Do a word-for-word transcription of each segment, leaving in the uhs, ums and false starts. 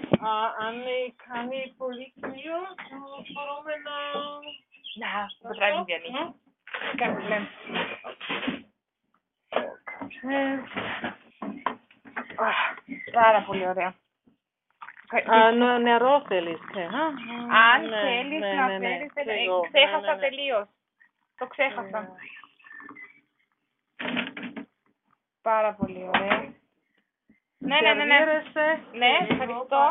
Α, αν κάνει πολύ κρύο, μπορούμε να... Να, το βράδυ Διανύη. Κάνουμε. Πάρα πολύ ωραία. Α, ν- νερό θέλεις. Αν θέλεις να φέρεις, ξέχασα τελείως. Το ξέχασα. Πάρα πολύ ωραία. Ναι, ναι, ναι, ναι. Ναι, ευχαριστώ.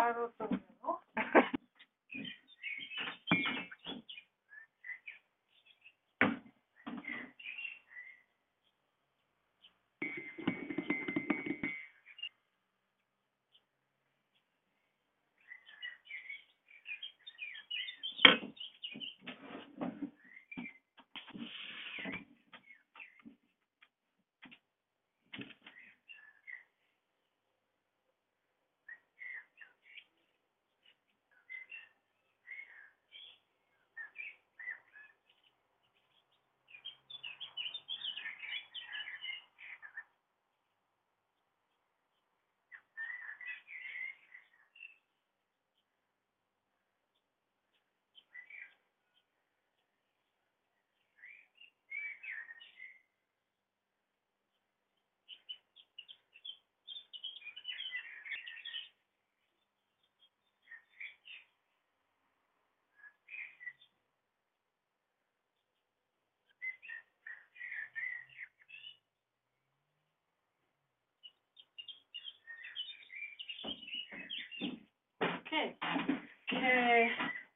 Και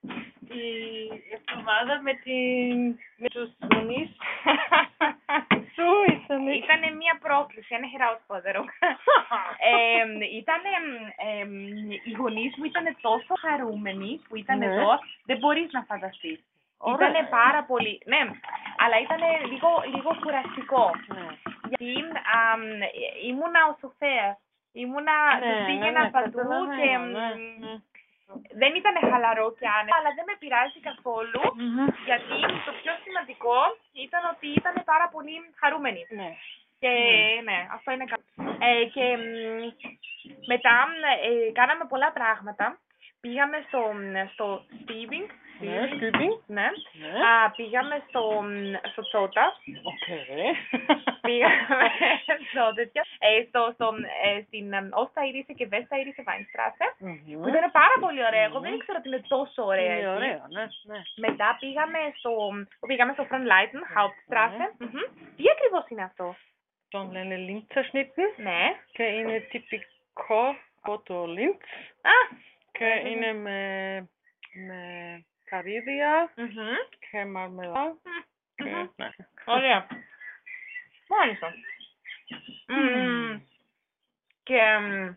η εβδομάδα με, την... με τους γονείς σου ήταν... Ήτανε μία πρόκληση, ένα herausforderung. ε, ήτανε, ε, οι γονείς μου ήταν τόσο χαρούμενοι που ήταν Ναι. εδώ, δεν μπορείς να φανταστείς. Ωραία. Ήτανε πάρα πολύ, ναι, αλλά ήτανε λίγο, λίγο κουραστικό. Ναι. Γιατί α, ήμουνα ο σοφέας, ήμουνα, Ναι, τους πήγαινα ναι, ναι, παντού καταλαβαίνω, και ναι, ναι. δεν ήταν χαλαρό και άνετο, αλλά δεν με πειράζει καθόλου, Μμμ. γιατί το πιο σημαντικό ήταν ότι ήταν πάρα πολύ χαρούμενοι. Ναι. Και ναι, αυτό είναι καλό. Ε, και μ, μετά ε, κάναμε πολλά πράγματα. Πήγαμε στο, στο Steving. Ναι, Steving. Ναι. Ναι. Α, πήγαμε στο, στο Τσότα. Οκ. Πήγαμε στο τέτοιο. Ε, στο, στο, ε, στην Όστα Iriσε και Βέστα Iriσε Βάινστράσε. Μμμ. Που ήταν πάρα πολύ ωραία. Εγώ Μμμ. δεν ήξερα ότι είναι τόσο ωραία Είναι εκεί. ωραίο, ναι, ναι. Μετά πήγαμε στο, πήγαμε στο Frontleiten, Hauptstraße. Ναι. Μμμ. Τι ακριβώς είναι αυτό? Τον λένε Linzerschnitten Ναι. και είναι τυπικό από το Linz Α! και είναι με, με καρύδια Μμμ. και μαρμελάδα και Μμμ. ναι. Ωραία. Μάλιστα. Μμμ. Και μ,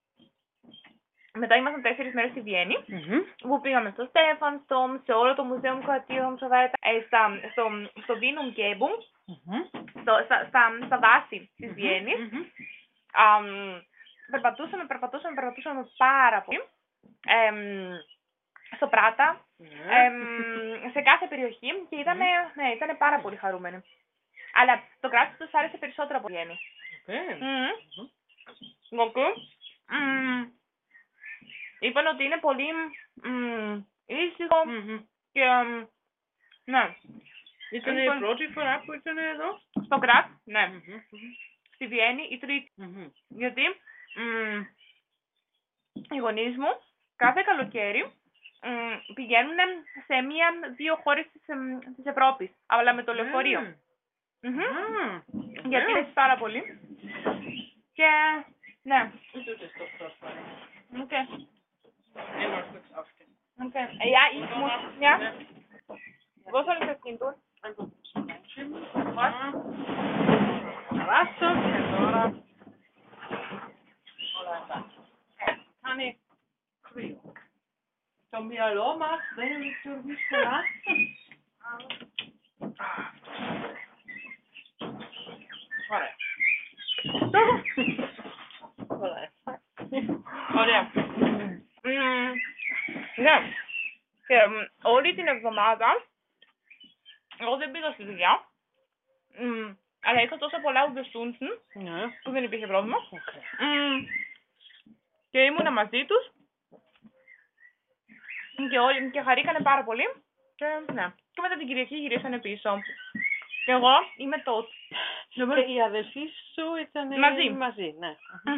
μετά ήμασταν τέσσερις μέρες στη Βιέννη, Μμμ. που πήγαμε στο Stephansdom, σε όλο το Museum Quartier und so weiter, ε, στα, στο, στο Wien Umgebung, Μμμ. στο, στα, στα, στα δάση της Μμμ. Βιέννης. Μμμ. Αμ, περπατούσαμε, περπατούσαμε, περπατούσαμε πάρα πολύ. Εμ, στο Πράτα, Ναι. εμ, σε κάθε περιοχή και ήτανε, ναι, ήτανε πάρα πολύ χαρούμενοι. Αλλά το κράτος τους άρεσε περισσότερο από τη Βιέννη. Οκ. Μμμ. Μμμ. Γιατί μ, είπαν ότι είναι πολύ μ, ήσυχο Μμμ. και μ, ναι, Ήταν η Λοιπόν- πρώτη φορά που ήταν εδώ. στο Γκράτ, ναι, Μμμ. Μμμ. στη Βιέννη η τρίτη. Μμμ. Γιατί μ, οι γονείς μου κάθε καλοκαίρι μ, πηγαίνουν σε μία-δύο χώρες της, εμ, της Ευρώπης, αλλά με το λεωφορείο. Μμμ. Α, Γιατί ωραίο. αρέσει πάρα πολύ. Και ναι, Ich tue das doch dort rein. οκ. Einmal kurz aufstehen. οκ. Ε, Ja, ich muss, ja. Wo soll ich das hin tun? Einfach so reinschieben. Was? Wasser. E allora. Allora, kann ich creo. Το μυαλό μας δεν λειτουργεί καλά. Ωραία. Ωραία. Ωραία. Μμμ, ναι. Και μ, όλη την εβδομάδα εγώ δεν πήγα στη δουλειά. Μ, αλλά είχα τόσα πολλά Überstunden Ναι. που δεν υπήρχε πρόβλημα. Οκ. Μ, και ήμουνα μαζί τους Και όλοι και χαρήκανε πάρα πολύ. Και, ναι. Και μετά την Κυριακή γυρίσανε πίσω. Και εγώ είμαι το... Και οι αδελφοί σου ήταν Μαζί. μαζί, ναι.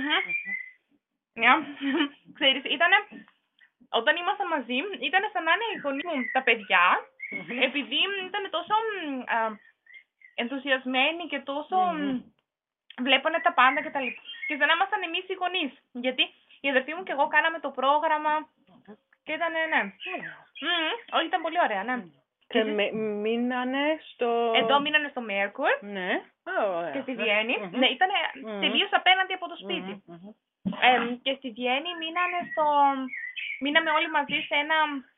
Ναι. Ξέρεις, ήτανε... Όταν ήμασταν μαζί, ήταν σαν να είναι οι γονείς μου τα παιδιά, επειδή ήταν τόσο α, ενθουσιασμένοι και τόσο Μμμ. βλέπανε τα πάντα και τα λοιπά. Και σαν να ήμασταν εμείς οι γονείς. Γιατί η αδερφή μου και εγώ κάναμε το πρόγραμμα και ήταν, ναι. Μμμ, όχι, ήταν πολύ ωραία, ναι. Και με, μείνανε στο... Εδώ μείνανε στο Μέρκουρ Ναι. Α, ωραία. και στη Βιέννη. Μμμ. Ναι, ήταν Μμμ. τελείως απέναντι από το σπίτι. Μμμ, μμμ. Ε, και στη Βιέννη μείνανε στο... Μείναμε όλοι μαζί σε ένα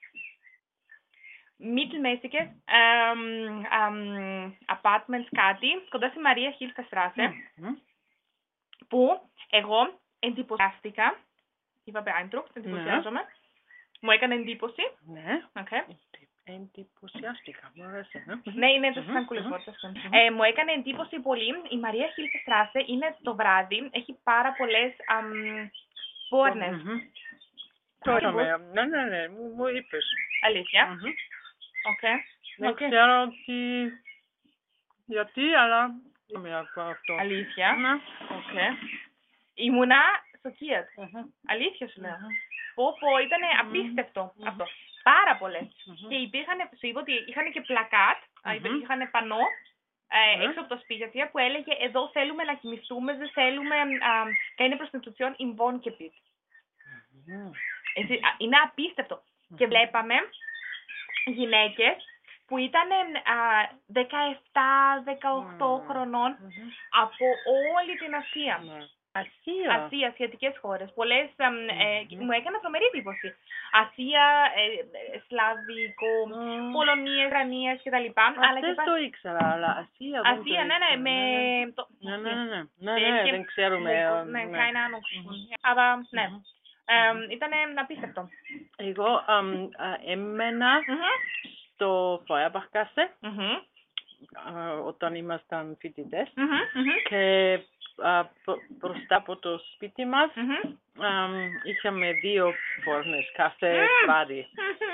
mittelmäßiges ähm, ähm, apartments κάτι, κοντά στη Μαρία Χίλφτα Στράσε, Μμμ. που εγώ εντυπωσιάστηκα. Είπα beeindruckt, εντυπωσιάζομαι. Μου έκανε εντύπωση. Ναι. Okay. Εντυπωσιάστηκα, μου άρεσε. ε. Ναι, είναι το σαν coole Wort, das stimmt. Ε, μου έκανε εντύπωση πολύ. Η Μαρία Χίλφτα Στράσε είναι το βράδυ, έχει πάρα πολλές αμ, πόρνες. Μμμ. Το είδαμε. Ναι, ναι, ναι, μου μου είπες. Αλήθεια. Μμμ. Οκ. Δεν Οκ. ξέρω τι... γιατί, αλλά είμαι από αυτό. Αλήθεια. Ναι. Οκ. Ήμουνα σοκίατ. Μμμ. Αλήθεια σου λέω. Μμμ. Πω πω, ήταν απίστευτο Μμμ. αυτό. Πάρα πολλές. Μμμ. Και υπήρχαν, σου είπα ότι είχαν και πλακάτ, Μμμ. είχαν πανό ε, Ναι. έξω από το σπίτι που έλεγε εδώ θέλουμε να κοιμηθούμε, δεν θέλουμε keine Prostitution im Wohngebiet. Μμμ. Έτσι, α, είναι απίστευτο. Και βλέπαμε γυναίκες που ήταν δεκαεπτά δεκαοκτώ Μμμ. χρονών Μμμ. από όλη την Ασία. Ναι. Ασία. Ασία, ασιατικές χώρες. Πολλές, ε, Μμμ. μου έκανε τρομερή εντύπωση. Ασία, ε, ε, Σλαβικό, Μμμ. Πολωνία, Ουκρανία κτλ. Αλλά και Αυτές πα- το ήξερα, αλλά Ασία δεν το Ασία, ναι, ναι, ήξερα. με... το- Ναι, ναι, ναι, ναι. Ναι, Belgien, ναι, δεν ξέρουμε. ε, Ναι, ναι. keine Ahnung. Μμμ. Αλλά, ναι. Μμμ. Ε, ήταν απίστευτο. Εγώ αμ, α, έμενα στο Feuerbachgasse Μμμ. α, όταν ήμασταν φοιτητές Μμμ, μμμ. και α, μπρο- μπροστά από το σπίτι μας Μμμ. αμ, είχαμε δύο πόρνες κάθε Μμμ. βράδυ.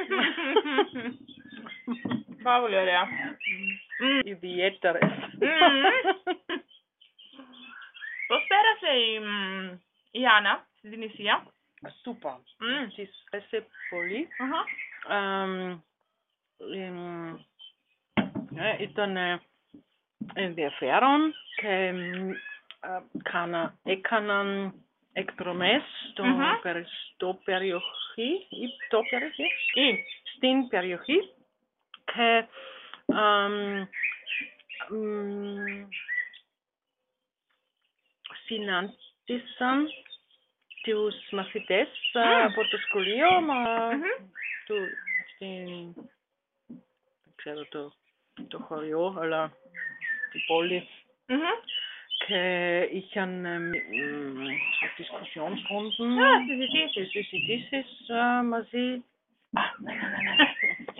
Πάρα πολύ ωραία. Μμμ. Ιδιαίτερες. Μμμ. Πώς πέρασε η, μ, η Άννα στην Τινησία? Σούπα. Μμ. Της άρεσε πολύ. Αχα. Αμ, εμ, ε, ήταν ε, ενδιαφέρον και μ, α, κάνα, έκαναν εκδρομές στο, Μμμ. περι- στο περιοχή, ή το περιοχή, Ή. στην περιοχή και αμ, μ, συνάντησαν τους μαθητές α, Μμ. από το σχολείο μα, Μμμ. του, στην, δεν ξέρω το, το χωριό, αλλά την πόλη Μμμ. και είχαν ε, μ, μ, Diskussionsrunden, Α, συζητήσεις. συζητήσεις α, μαζί. Α, ναι, ναι, ναι, ναι.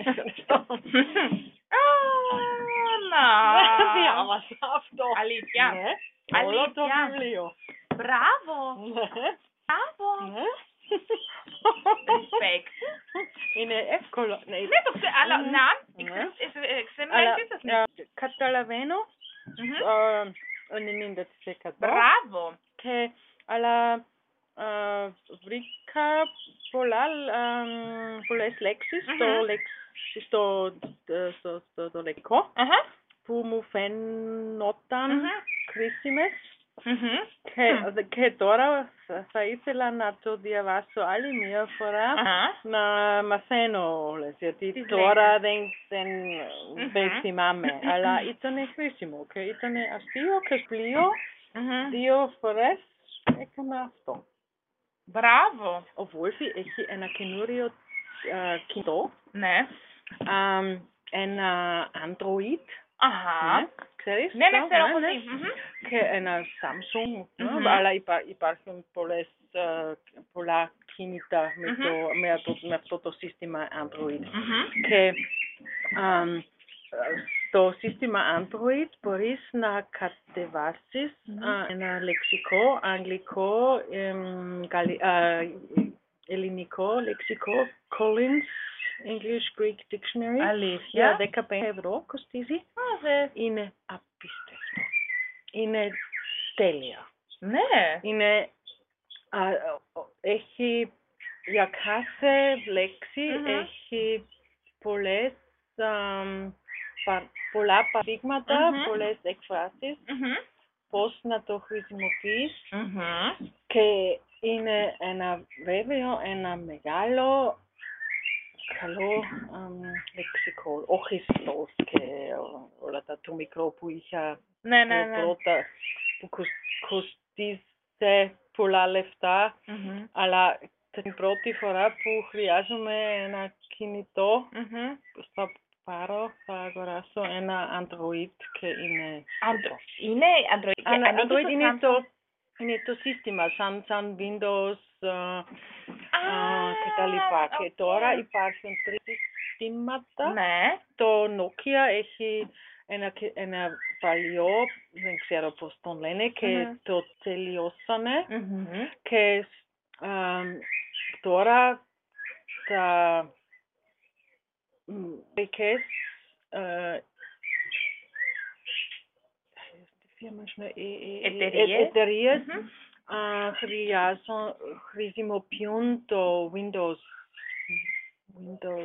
Άννα. Διάβασα αυτό. Αλήθεια. Ναι, όλο το Αλήθεια. βιβλίο. Μπράβο. Ναι. Μπράβο. Ναι. Respekt. Είναι εύκολο. Ναι, Ναι, το ξέρω, αλλά Μμμ. να, Ναι. ξέρουμε Αλλά τι σας ε, καταλαβαίνω Μμμ. ε, ενενήντα τοις εκατό Μπράβο. και αλλά ε, βρήκα πολλά, ε, πολλές λέξεις στο, Μμμ. λέξ- στο, ε, στο, στο, στο λεξικό Αχα. που μου φαίνονταν Μμμ. χρήσιμες Μμμ. και, Μμ. και τώρα θα, θα ήθελα να το διαβάσω άλλη μία φορά Αχα. να μαθαίνω όλες, γιατί Τις τώρα δεν, δεν, δεν Μμμ. θυμάμαι, αλλά ήταν χρήσιμο και ήταν αστείο και πλοίο, Μμμ. δύο φορές έκανα αυτό. Μπράβο. Ο Wolfi έχει ένα καινούριο ε, κινητό, Ναι. αμ, ένα Android, Αχα. ναι, ξέρεις Ναι, ναι, το, ξέρω ναι, από ναι. τι. Μμμ. Και ένα Samsung, Μμμ. αλλά υπά, υπάρχουν πολλές, ε, πολλά κινητά με, Μμμ. το, με, το, με αυτό το σύστημα Android. Μμμ. Και αμ, στο σύστημα Android μπορείς να κατεβάσεις Μμμ. α, ένα λεξικό, αγγλικό, εμ, γαλλι- α, ελληνικό λεξικό Collins English Greek Dictionary. Αλήθεια. Για δεκαπέντε ευρώ κοστίζει. Α, δε. Είναι απίστευτο. Είναι τέλεια. Ναι. Είναι, α, έχει για κάθε λέξη Μμμ. έχει πολλές, αμ, πα- πολλά παραδείγματα, Μμμ. πολλές εκφράσεις, Μμμ. πώς να το χρησιμοποιείς Μμμ. και είναι ένα βέβαιο, ένα μεγάλο, καλό αμ, λεξικό, όχι στόλ και όλα τα το μικρό που είχα Ναι, ναι, το ναι. πρώτα που κοσ- κοστίζε πολλά λεφτά, Μμμ. αλλά την πρώτη φορά που χρειάζομαι ένα κινητό Μμμ. θα πάρω, θα αγοράσω ένα Android και είναι Andro- Είναι Android. και Ανα- ανήκει Android στο είναι Samsung. το, είναι το σύστημα, σαν, σαν Windows ε, ε, και τα λοιπά. Και οκ. τώρα υπάρχουν τρεις συστήματα. Ναι. Το Nokia έχει ένα, και- ένα παλιό, δεν ξέρω πώς τον λένε, και Μμμ. το τελειώσανε. Μμμ. Και ε, τώρα τα μερικές ε, Εταιρείες. εταιρείες Μμμ. α, χρειάζον- χρησιμοποιούν το Windows Windows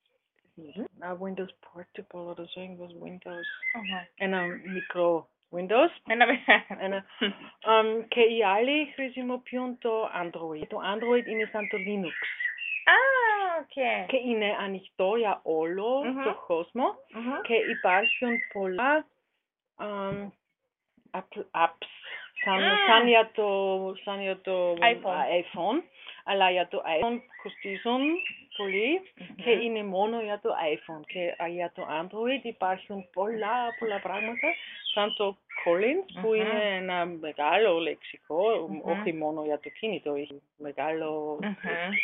α, Windows Portable oder so irgendwas Windows Αχα. ένα μικρό Windows Ένα ένα, αμ, και οι άλλοι χρησιμοποιούν το Android. Το Android είναι σαν το Linux Α, οκ. και είναι ανοιχτό για όλο Μμμ. τον κόσμο Μμμ. και υπάρχουν πολλά αμ, app- apps σαν, Mm. σαν για το, σαν για το iPhone. iPhone, αλλά για το iPhone κοστίζουν πολύ Μμμ. και είναι μόνο για το iPhone και α, για το Android υπάρχουν πολλά πολλά πράγματα σαν το Collins που Μμμ. είναι ένα μεγάλο λεξικό, Μμμ. όχι μόνο για το κινητό, έχει μεγάλο Μμμ.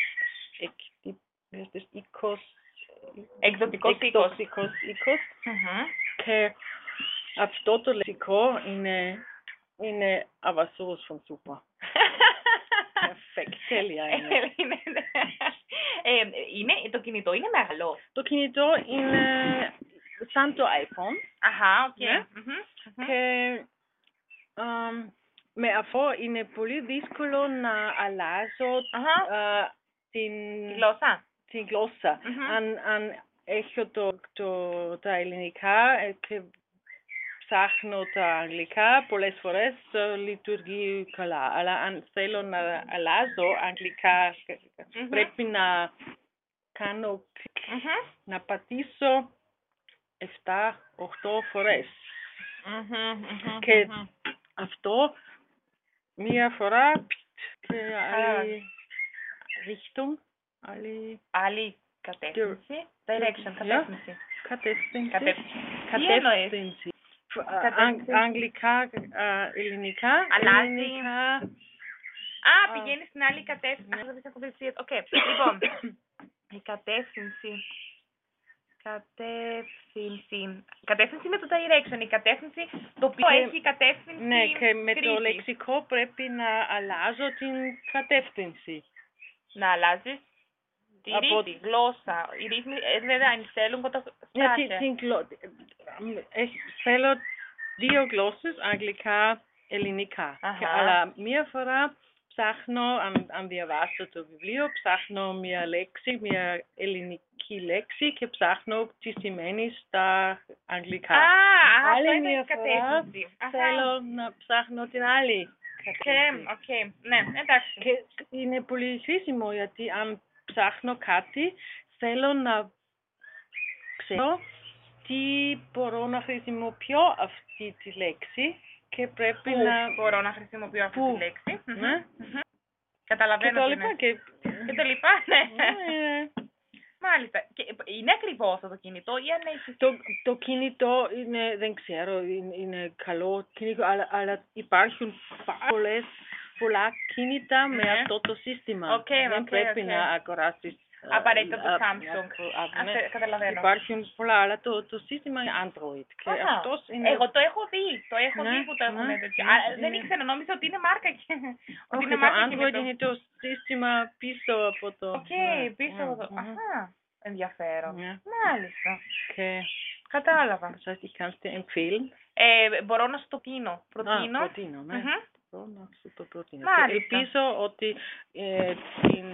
εκ- είκοσι, είκοσι, Εκδοτικός οίκος. εκδοτικός οίκος. Μμμ. Και αυτό το λεξικό είναι, είναι αβασός von super. Perfect, τέλεια είναι. Ε, είναι, ναι. Ε, είναι, το κινητό είναι μεγάλο. Το κινητό είναι σαν το iPhone Αχα, οκ. Ναι. Μμμ. Μμμ. και αμ, με αυτό είναι πολύ δύσκολο να αλλάζω Αχα. α, την, Γλώσσα. την γλώσσα. Μμμ. Αν, αν έχω το, το, τα ελληνικά ε, και ψάχνω τα αγγλικά, πολλές φορές ε, λειτουργεί καλά. Αλλά αν θέλω να αλλάζω αγγλικά, Μμμ. πρέπει να κάνω, Μμμ. να πατήσω επτά οκτώ φορές. Μμμ. Μμμ. Και Μμμ. αυτό μία φορά και Α. άλλη Richtung, άλλη Άλλη κατεύθυνση. Direction, κατεύθυνση. κατεύθυνση. Κατεύθυνση. Τι εννοείς? Κατεύθυνση. Κατεύθυνση. Α- Αγγλικά, α, ελληνικά, Αλλάζει. ελληνικά. Α, πηγαίνει στην άλλη κατεύθυνση. Αχ, δεν bisa kompliziert. Οκ. Λοιπόν, η κατεύθυνση. Κατεύθυνση. Κατεύθυνση είναι το direction. Η κατεύθυνση, το οποίο Και- έχει κατεύθυνση. Ναι, και με το κρίση. λεξικό πρέπει να αλλάζω την κατεύθυνση. Να αλλάζει τη Από- ρίση, γλώσσα. Η ρύθμη, ε, βέβαια, einstellung oder Ja, την, Sprache. την γλω... ε, θέλω δύο γλώσσες, αγγλικά, ελληνικά. Αχα. Και, αλλά μία φορά ψάχνω, αν, αν διαβάσω το βιβλίο, ψάχνω μία λέξη, μία ελληνική λέξη και ψάχνω τι σημαίνει στα αγγλικά. Α, α, Άλλη αυτό είναι μία η φορά κατεύθυνση. Αχα. θέλω να ψάχνω την άλλη Και, κατεύθυνση. οκ, ναι, εντάξει. Και είναι πολύ χρήσιμο γιατί αν ψάχνω κάτι, θέλω να ξέρω τι μπορώ να χρησιμοποιώ αυτή τη λέξη και πρέπει Πού να... μπορώ να χρησιμοποιώ αυτή Πού? τη λέξη. Μμμ. Ναι. Μμμ. Και Καταλαβαίνω τα τι λοιπά. είναι. Και... Και τα λοιπά, ναι. Ναι. Μάλιστα. Και είναι ακριβό αυτό το κινητό ή αν έχει. Το, το κινητό είναι, δεν ξέρω, είναι, είναι καλό κινητό, αλλά, αλλά υπάρχουν πάρα πολλές, πολλά κινητά με Ναι. αυτό το σύστημα. Οκ, δεν οκ, πρέπει οκ. να αγοράσεις απαραίτητα το Α, Samsung. α, α, ναι. Α, καταλαβαίνω. Υπάρχουν πολλά, αλλά το, το σύστημα είναι Android. Και Αχα. αυτός είναι... Εγώ το έχω δει, το έχω Ναι, δει που το έχουν ναι, τέτοιο. ναι, Α, είναι- δεν ήξερα, νόμιζα ότι είναι μάρκα και... ότι Όχι, είναι το μάρκα Android κινητό. είναι το σύστημα πίσω από το... Οκ, ναι, πίσω ναι, από το... mhm. Αχα, ενδιαφέρον. Ναι. Μάλιστα. Και Κατάλαβα. das heißt, ich kann es dir empfehlen. Ε, μπορώ να σου το πίνω. Α, Προτείνω. προτείνω, ναι. Μμμ. Μπορώ να σου το προτείνω. Μάλιστα. Και ελπίζω ότι ε, την,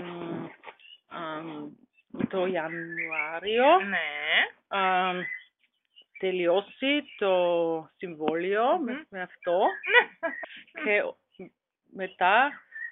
αμ, το Ιανουάριο Ναι. αμ, τελειώσει το συμβόλαιο Μμμ. με, με αυτό και μετά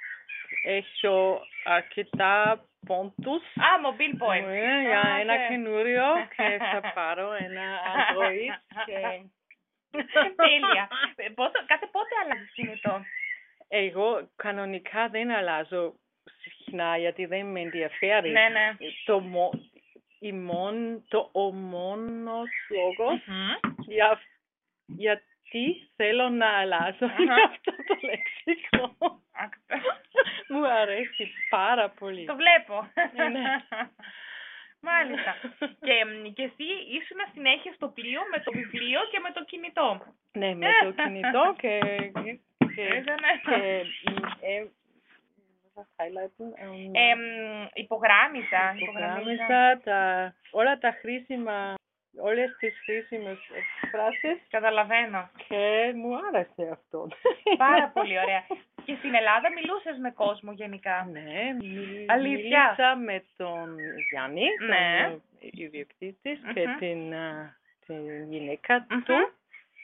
έχω αρκετά πόντους Α, mobile point. ναι, για Α, ένα οκ. καινούριο και θα πάρω ένα Android και... Τέλεια. Ε, Πόσο, κάθε πότε αλλάζεις κινητό? Εγώ κανονικά δεν αλλάζω συχνά γιατί δεν με ενδιαφέρει. Ναι, ναι. Το, μο, η μόν, το ο μόνος λόγος Μμμ. για, γιατί θέλω να αλλάζω είναι Αχα. αυτό το λεξικό. Α, Μου αρέσει πάρα πολύ. Το βλέπω. Ναι, ναι. Μάλιστα. και, μ, και εσύ ήσουν συνέχεια στο πλοίο με το βιβλίο και με το κινητό. Ναι, με το κινητό και... και, Ήτανε. και ε, θα highlighten, εμ, Ε, μ, υπογράμμισα. υπογράμμισα τα, όλα τα χρήσιμα, όλες τις χρήσιμες εκφράσεις Καταλαβαίνω. και μου άρεσε αυτό. Πάρα πολύ ωραία. Και στην Ελλάδα μιλούσες με κόσμο γενικά. Ναι, μι- Αλήθεια. μίλησα με τον Γιάννη, Ναι. τον ιδιοκτήτη και Μμμ. την, α, την γυναίκα Μμμ. του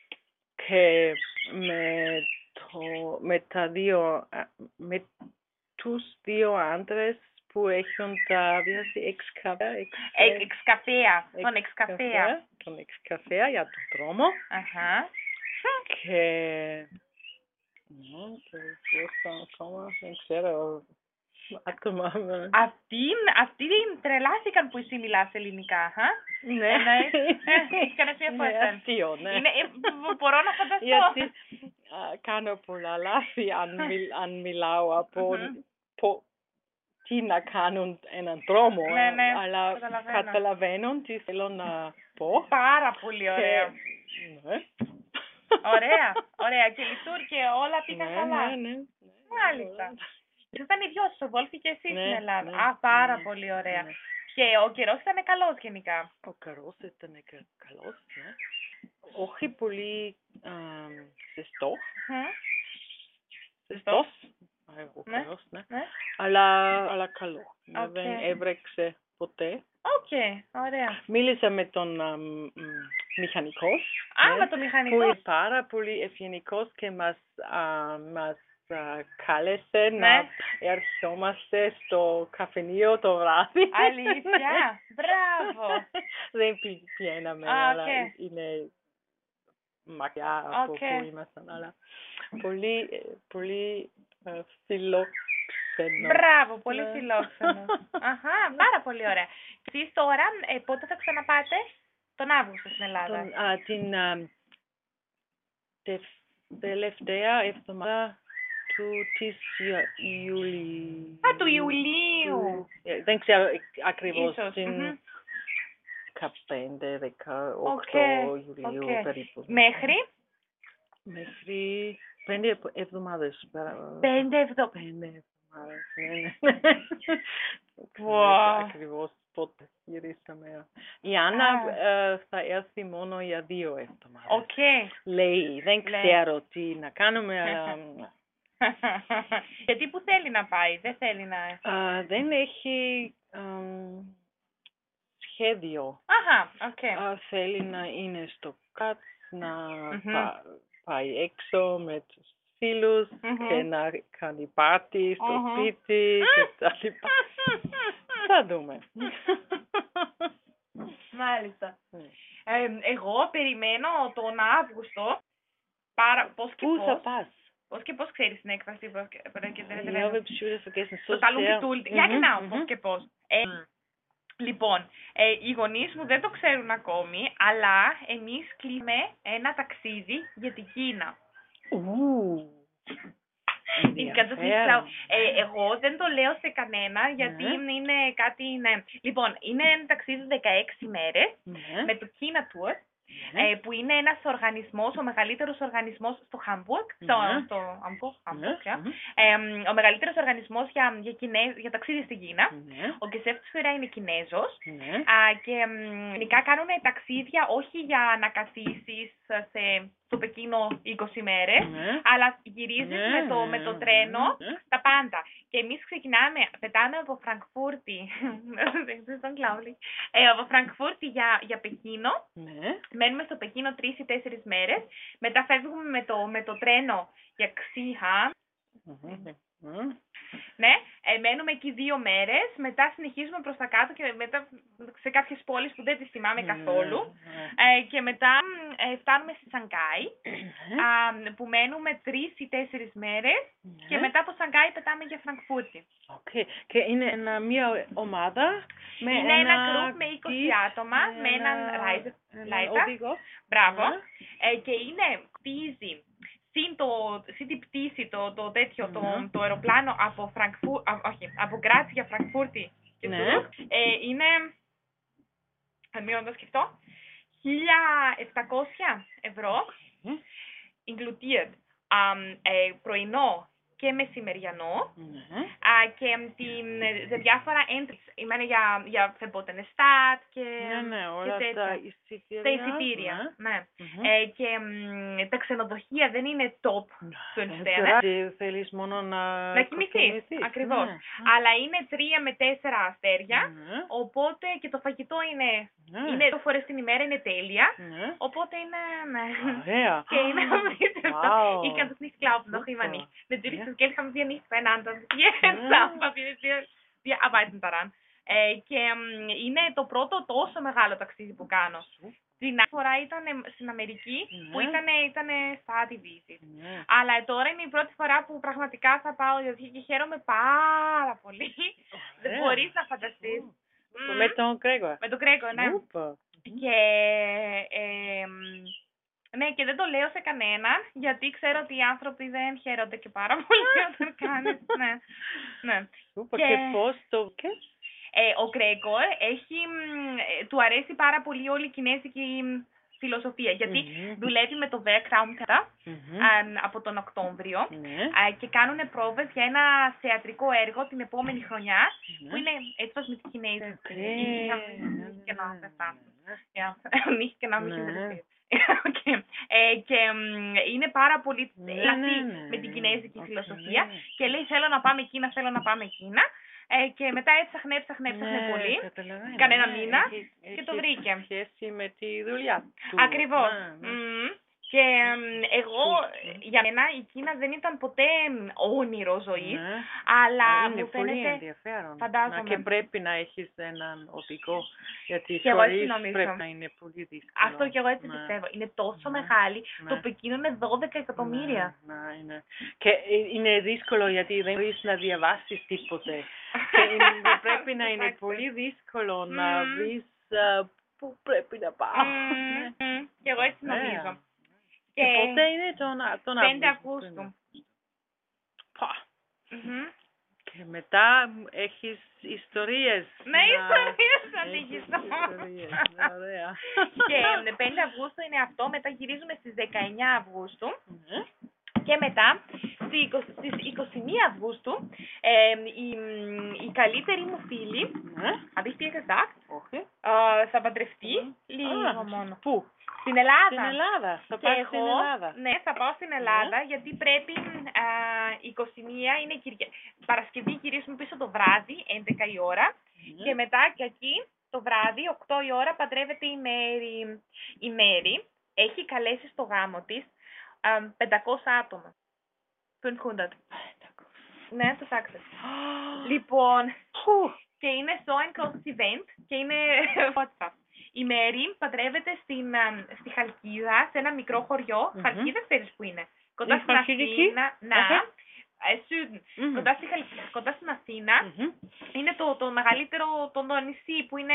και με, το, με τα δύο, α, με τους δύο άντρες που έχουν τα, wie εξκαφέα, Ε, Εξκαφέα. Τον εξκαφέα. τον εξκαφέα για τον δρόμο Αχα. και ναι, και ποιος ακόμα, δεν ξέρω, άτομα. με- Αυτοί, αυτοί τρελάθηκαν που εσύ μιλάς ελληνικά, χα? Ναι, Ε, ναι. Ε, έκανες μια είναι φορά. αστείο, ναι. Είναι, ε, μπο- μπορώ να φανταστώ. Γιατί α, κάνω πολλά λάθη αν, μιλ, αν μιλάω από Μμμ. πο, τι να κάνουν έναν δρόμο, Ναι, ναι, αλλά καταλαβαίνω. καταλαβαίνω τι θέλω να πω. Πάρα πολύ ωραία. Και, ναι. Ωραία, ωραία. Και λειτουργήσε, όλα πήγαν Ναι, καλά. ναι, ναι, ναι. Μάλιστα. Ήσασταν οι δυο σας, ο Βόλφη και εσύ Ναι, στην Ελλάδα. ναι, Α, πάρα ναι, πολύ ωραία. ναι. Και ο καιρός ήταν καλός γενικά. Ο καιρός ήταν κα- καλός, ναι. Όχι πολύ αμ, ζεστό. Μμμ. Ζεστός. Α, Ο Ναι. καιρός, ναι. Ναι. Αλλά, αλλά καλό. Οκ. Δεν έβρεξε ποτέ. Οκ, ωραία. Μίλησα με τον αμ, μ, μηχανικό. Α, ναι, με το που μηχανικό. είναι πάρα πολύ ευγενικός και μας, α, μας α, κάλεσε Ναι. να ερχόμαστε στο καφενείο το βράδυ. Αλήθεια. Μπράβο. Δεν πη- πηγαίναμε, Α, αλλά οκ. είναι μακριά από Οκ. που ήμασταν. Αλλά πολύ, ε, πολύ ε, φιλόξενο. Μπράβο, πολύ Ναι. φιλόξενο. Αχα, πάρα πολύ ωραία. Και εσείς τώρα, ε, πότε θα ξαναπάτε? Τον Αύγουστο στην Ελλάδα. Τον, α, την α, τευ- τελευταία εβδομάδα του της Ιου- Ιούλη. Α, του Ιουλίου. του- ε, δεν ξέρω ε, ακριβώς. Ίσως. Την Μμμ. δεκαπέντε δεκαοκτώ Οκ, Ιουλίου οκ. περίπου. Μέχρι Μέχρι πέντε επ- εβδομάδες. πέρα- πέντε εβδομάδες. Πέντε εβδομάδες, ναι, ναι. Wow. Ακριβώς πότε γυρίσαμε. Η Άννα Α. ε, θα έρθει μόνο για δύο εβδομάδες. Οκ. Λέει, δεν Λέει. ξέρω τι να κάνουμε, αλλά Γιατί που θέλει να πάει, δεν θέλει να... α, δεν έχει αμ, σχέδιο. Αχα, οκ. Α, θέλει να είναι στο κάτ, να Μμμ. πα- πάει έξω με τους φίλους Μμμ. και να κάνει πάρτι στο Μμμ. σπίτι και τα λοιπά. Θα δούμε. Μάλιστα. Ναι. Ε, εγώ περιμένω τον Αύγουστο. Πάρα... Πώς και Πού πώς. θα πας? Πώς και πώς ξέρεις την έκφραση. Πώς και... πώς και δεν- Ich δεν- habe schon vergessen. So Το ταλούν sehr. πιτούλ. Ja, Mhm, genau, mhm. πώς και πώς. Ε, λοιπόν, ε, οι γονείς μου δεν το ξέρουν ακόμη, αλλά εμείς κλείνουμε ένα ταξίδι για την Κίνα. Ου. Ich kann das nicht Ενδιαφέρον. glauben. Ε, εγώ δεν το λέω σε κανένα γιατί Ναι. είναι κάτι. Ναι. Λοιπόν, είναι ένα ταξίδι δεκαέξι μέρες Ναι. με το China Tour. Ναι. ε, που είναι ένας οργανισμός, ο μεγαλύτερος οργανισμός στο Χάμπουργκ, στο, Ναι. στο Hamburg, Ναι. Hamburg, ja. Μμμ. ε, ο μεγαλύτερος οργανισμός για, για, Κινέ, για ταξίδι στην Κίνα. Ναι. Ο Geschäftsführer είναι Κινέζος. Ναι. Α, και μ, γενικά κάνουν ταξίδια όχι για να καθίσεις σε, στο Πεκίνο είκοσι μέρες, Ναι. αλλά γυρίζεις Ναι, με, το, με το τρένο ναι. τα πάντα. Και εμείς ξεκινάμε, πετάμε από Φραγκφούρτη, δεν τον κλάβλει, ε, από Φραγκφούρτη για, για Πεκίνο. Ναι. Μένουμε στο Πεκίνο τρεις ή τέσσερις μέρες. Μετά φεύγουμε με το, με το τρένο για Ξίχα. Μμμ. Μμμ. Ναι, ε, μένουμε εκεί δύο μέρες. Μετά συνεχίζουμε προς τα κάτω και μετά σε κάποιες πόλεις που δεν τις θυμάμαι καθόλου. Ναι. Ε, και μετά ε, φτάνουμε στη Σανγκάη, Ναι. α, που μένουμε τρεις ή τέσσερις μέρες. Και Ναι. μετά από Σανγκάη πετάμε για Φραγκφούρτη. Οκ. Και είναι ένα, μια ομάδα με Είναι ένα ένα group με είκοσι guide, άτομα, με έναν rider. έναν Leiter. οδηγό. Μπράβο. Ναι. Ε, και είναι κτίζει συν, το, συν την πτήση, το, το τέτοιο, το, Ναι. το αεροπλάνο από Φραγκφούρ, α, όχι, από Γκράτσι για Φραγκφούρτη και Ναι. Ζουρούκ, ε, είναι, αν μην το σκεφτώ, χίλια επτακόσια ευρώ, Ναι. included, αμ, ε, πρωινό και μεσημεριανό, Ναι. α, και την, σε διάφορα entries, είναι για, για Verbotenes και, Ναι, ναι, και όλα τέτοια. τα εισιτήρια. Τα εισιτήρια, Ναι. ναι. Μμμ. Ε, και μ, τα ξενοδοχεία δεν είναι top fünf Ε, Sterne. τώρα θέλεις μόνο να Να κοιμηθείς, κοιμηθείς. ακριβώς. Ναι. Αλλά είναι τρία με τέσσερα αστέρια, Ναι. οπότε και το φαγητό είναι, Ναι. είναι δύο φορές την ημέρα, είναι τέλεια. Ναι. Οπότε είναι, ναι. Ωραία. Και είναι απίστευτο. Wow. Ich kann das nicht glauben, noch immer Super. nicht. Natürlich, Ja. das Geld haben wir nicht beieinander. Jetzt, Ja. aber wir, wir, wir arbeiten daran. Ε, και μ, είναι το πρώτο τόσο μεγάλο ταξίδι που κάνω. Την άλλη φορά ήταν στην Αμερική, Ναι. που ήταν, ήταν study visit. Ναι. Αλλά τώρα είναι η πρώτη φορά που πραγματικά θα πάω γιατί και χαίρομαι πάρα πολύ. Δεν Ωραία. μπορείς να φανταστείς. Το Μμμ. Με τον Κρέγο. Με τον Κρέκο, ναι. Super. Και, ε, μ, ναι, και δεν το λέω σε κανέναν, γιατί ξέρω ότι οι άνθρωποι δεν χαίρονται και πάρα πολύ όταν κάνεις. Ναι, ναι. Super. Και- Και πώς το βγες? Ε, ο Κρέκο έχει, μ, ε, του αρέσει πάρα πολύ όλη η κινέζικη μ, φιλοσοφία, γιατί Μμμ. δουλεύει με το Werkraum Μμμ. από τον Οκτώβριο Ναι. α, και κάνουν πρόβες για ένα θεατρικό έργο την επόμενη χρονιά, Ναι. που είναι etwas mit Chinesisch. Okay. Ich hab nicht genau verstanden. Ja, nicht genau mich Ναι. interessiert. Okay. Ε, και μ, είναι πάρα πολύ Ναι, ελαφρύ ναι, ναι. με την κινέζικη Οκ. φιλοσοφία και λέει θέλω να πάμε Κίνα, θέλω να πάμε Κίνα. Ε, και μετά έψαχνε, έψαχνε, έψαχνε Ναι, πολύ. καταλαβαίνω, κανένα ναι. μήνα Έχει- και το έχει βρήκε. σχέση με τη δουλειά του. Ακριβώς. Ναι, ναι. Μμμ. Και μ, εγώ, Σωστό. για μένα η Κίνα δεν ήταν ποτέ μ, όνειρο ζωής, Ναι. αλλά Α, είναι μου πολύ φαίνεται... ενδιαφέρον. φαντάζομαι. Να, και πρέπει να έχεις έναν οδηγό, γιατί Και εγώ έτσι χωρίς νομίζω. πρέπει να είναι πολύ δύσκολο. Αυτό και εγώ έτσι Ναι. πιστεύω. Είναι τόσο Ναι. μεγάλη. Ναι. Το Πεκίνο είναι δώδεκα εκατομμύρια. Ναι, ναι, είναι. Και ε, είναι δύσκολο γιατί δεν μπορείς να διαβάσεις τίποτε. Και είναι- πρέπει να είναι Εντάξει. πολύ δύσκολο να Μμμ. βρεις α, πού πρέπει να πάω. Μμμ, Ναι. μμμ. Και εγώ έτσι Ωραία. νομίζω. Και πότε είναι τον, τον πέντε Αύγουστο. Αυγούστου. Πα. Μμμ. Και μετά έχεις ιστορίες. Ναι, να- ιστορίες θα Έχεις ανοίγεις. ιστορίες. Ωραία. Και ε, πέντε Αυγούστου είναι αυτό, μετά γυρίζουμε στις δεκαεννιά Αυγούστου. Ναι. Και μετά, στις είκοσι στις είκοσι μία Αυγούστου, ε, η, η καλύτερη μου φίλη, Ναι. hab ich dir gesagt, Όχι. ε, θα παντρευτεί Μμμ. λίγο Α, μόνο. Πού? Στην Ελλάδα. Στην Ελλάδα. Θα Και πας εγώ, στην Ελλάδα. ναι, θα πάω στην Ελλάδα γιατί πρέπει α, είκοσι μία είναι Κυρια... Παρασκευή γυρίσουμε πίσω το βράδυ, έντεκα η ώρα. Ναι. Και μετά και εκεί το βράδυ, οκτώ η ώρα, παντρεύεται η Μέρη. Η Μέρη έχει καλέσει στο γάμο της α, πεντακόσια άτομα. πεντακόσια. Ναι, το άξες. Λοιπόν, Πού? και είναι so ein großes event και είναι WhatsApp. Η Μέρη παντρεύεται στην, α, στη Χαλκίδα, σε ένα μικρό χωριό. Μμμ. Χαλκίδα ξέρεις που είναι. Κοντά Η στην Χαλκιδική? Αθήνα. Να, Οκ. ε, Süden. Μμμ. Κοντά, στη Χαλκίδα, κοντά στην Αθήνα. Μμμ. Είναι το, το μεγαλύτερο το, το νησί που είναι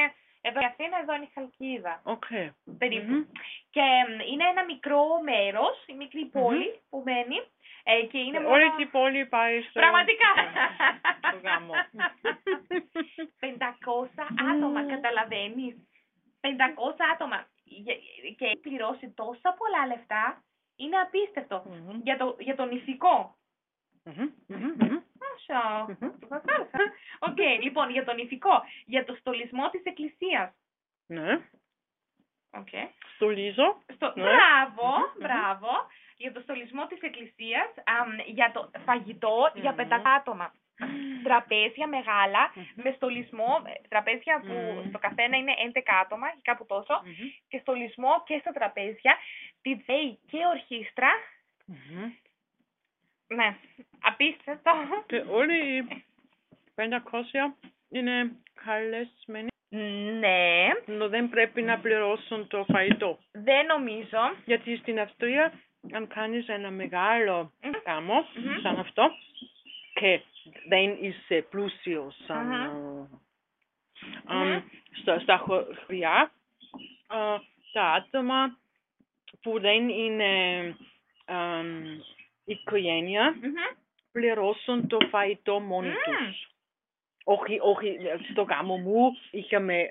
Εδώ η Αθήνα, εδώ είναι η Χαλκίδα. Οκ. Περίπου. Μμμ. Και μ, είναι ένα μικρό μέρος, η μικρή πόλη που μένει. Ε, και είναι μόνο... Όλη η πόλη πάει στο... Πραγματικά. στο γάμο. πεντακόσια άτομα, καταλαβαίνεις. πεντακόσια άτομα. Και- Και έχει πληρώσει τόσα πολλά λεφτά. Είναι απίστευτο. Μμμ. Για, το, για το νηφικό. Μμμ, μμμ, μμμ. Άσο. Μμμ. Οκ, λοιπόν, για το νηφικό. Για το στολισμό της εκκλησίας. Ναι. Οκ. Στολίζω. Στο... Ναι. Μπράβο, Μμμ, μπράβο. Για το στολισμό της εκκλησίας, αμ, για το φαγητό για Μμμ. πεντακόσια άτομα. Τραπέζια μεγάλα, Μμμ. με στολισμό, ε, τραπέζια που Μμμ. στο καθένα είναι έντεκα άτομα ή κάπου τόσο, Μμμ. και στολισμό και στα τραπέζια, ντι τζέι και ορχήστρα. Μμμ. Ναι, απίστευτο. Και όλοι οι πεντακόσια είναι καλεσμένοι. Ναι, Но δεν πρέπει να πληρώσουν το φαγητό. δεν νομίζω. Γιατί στην Αυστρία, αν κάνεις ένα μεγάλο Μμμ. γάμο, Μμμ. σαν αυτό, και δεν είσαι πλούσιος σαν... Μμμ. ε, εμ, στα, στα χωριά, ε, τα άτομα που δεν είναι εμ, οικογένεια, Μμμ. πληρώσουν το φαγητό μόνοι Μμμ. τους. Όχι, όχι, στο γάμο μου είχαμε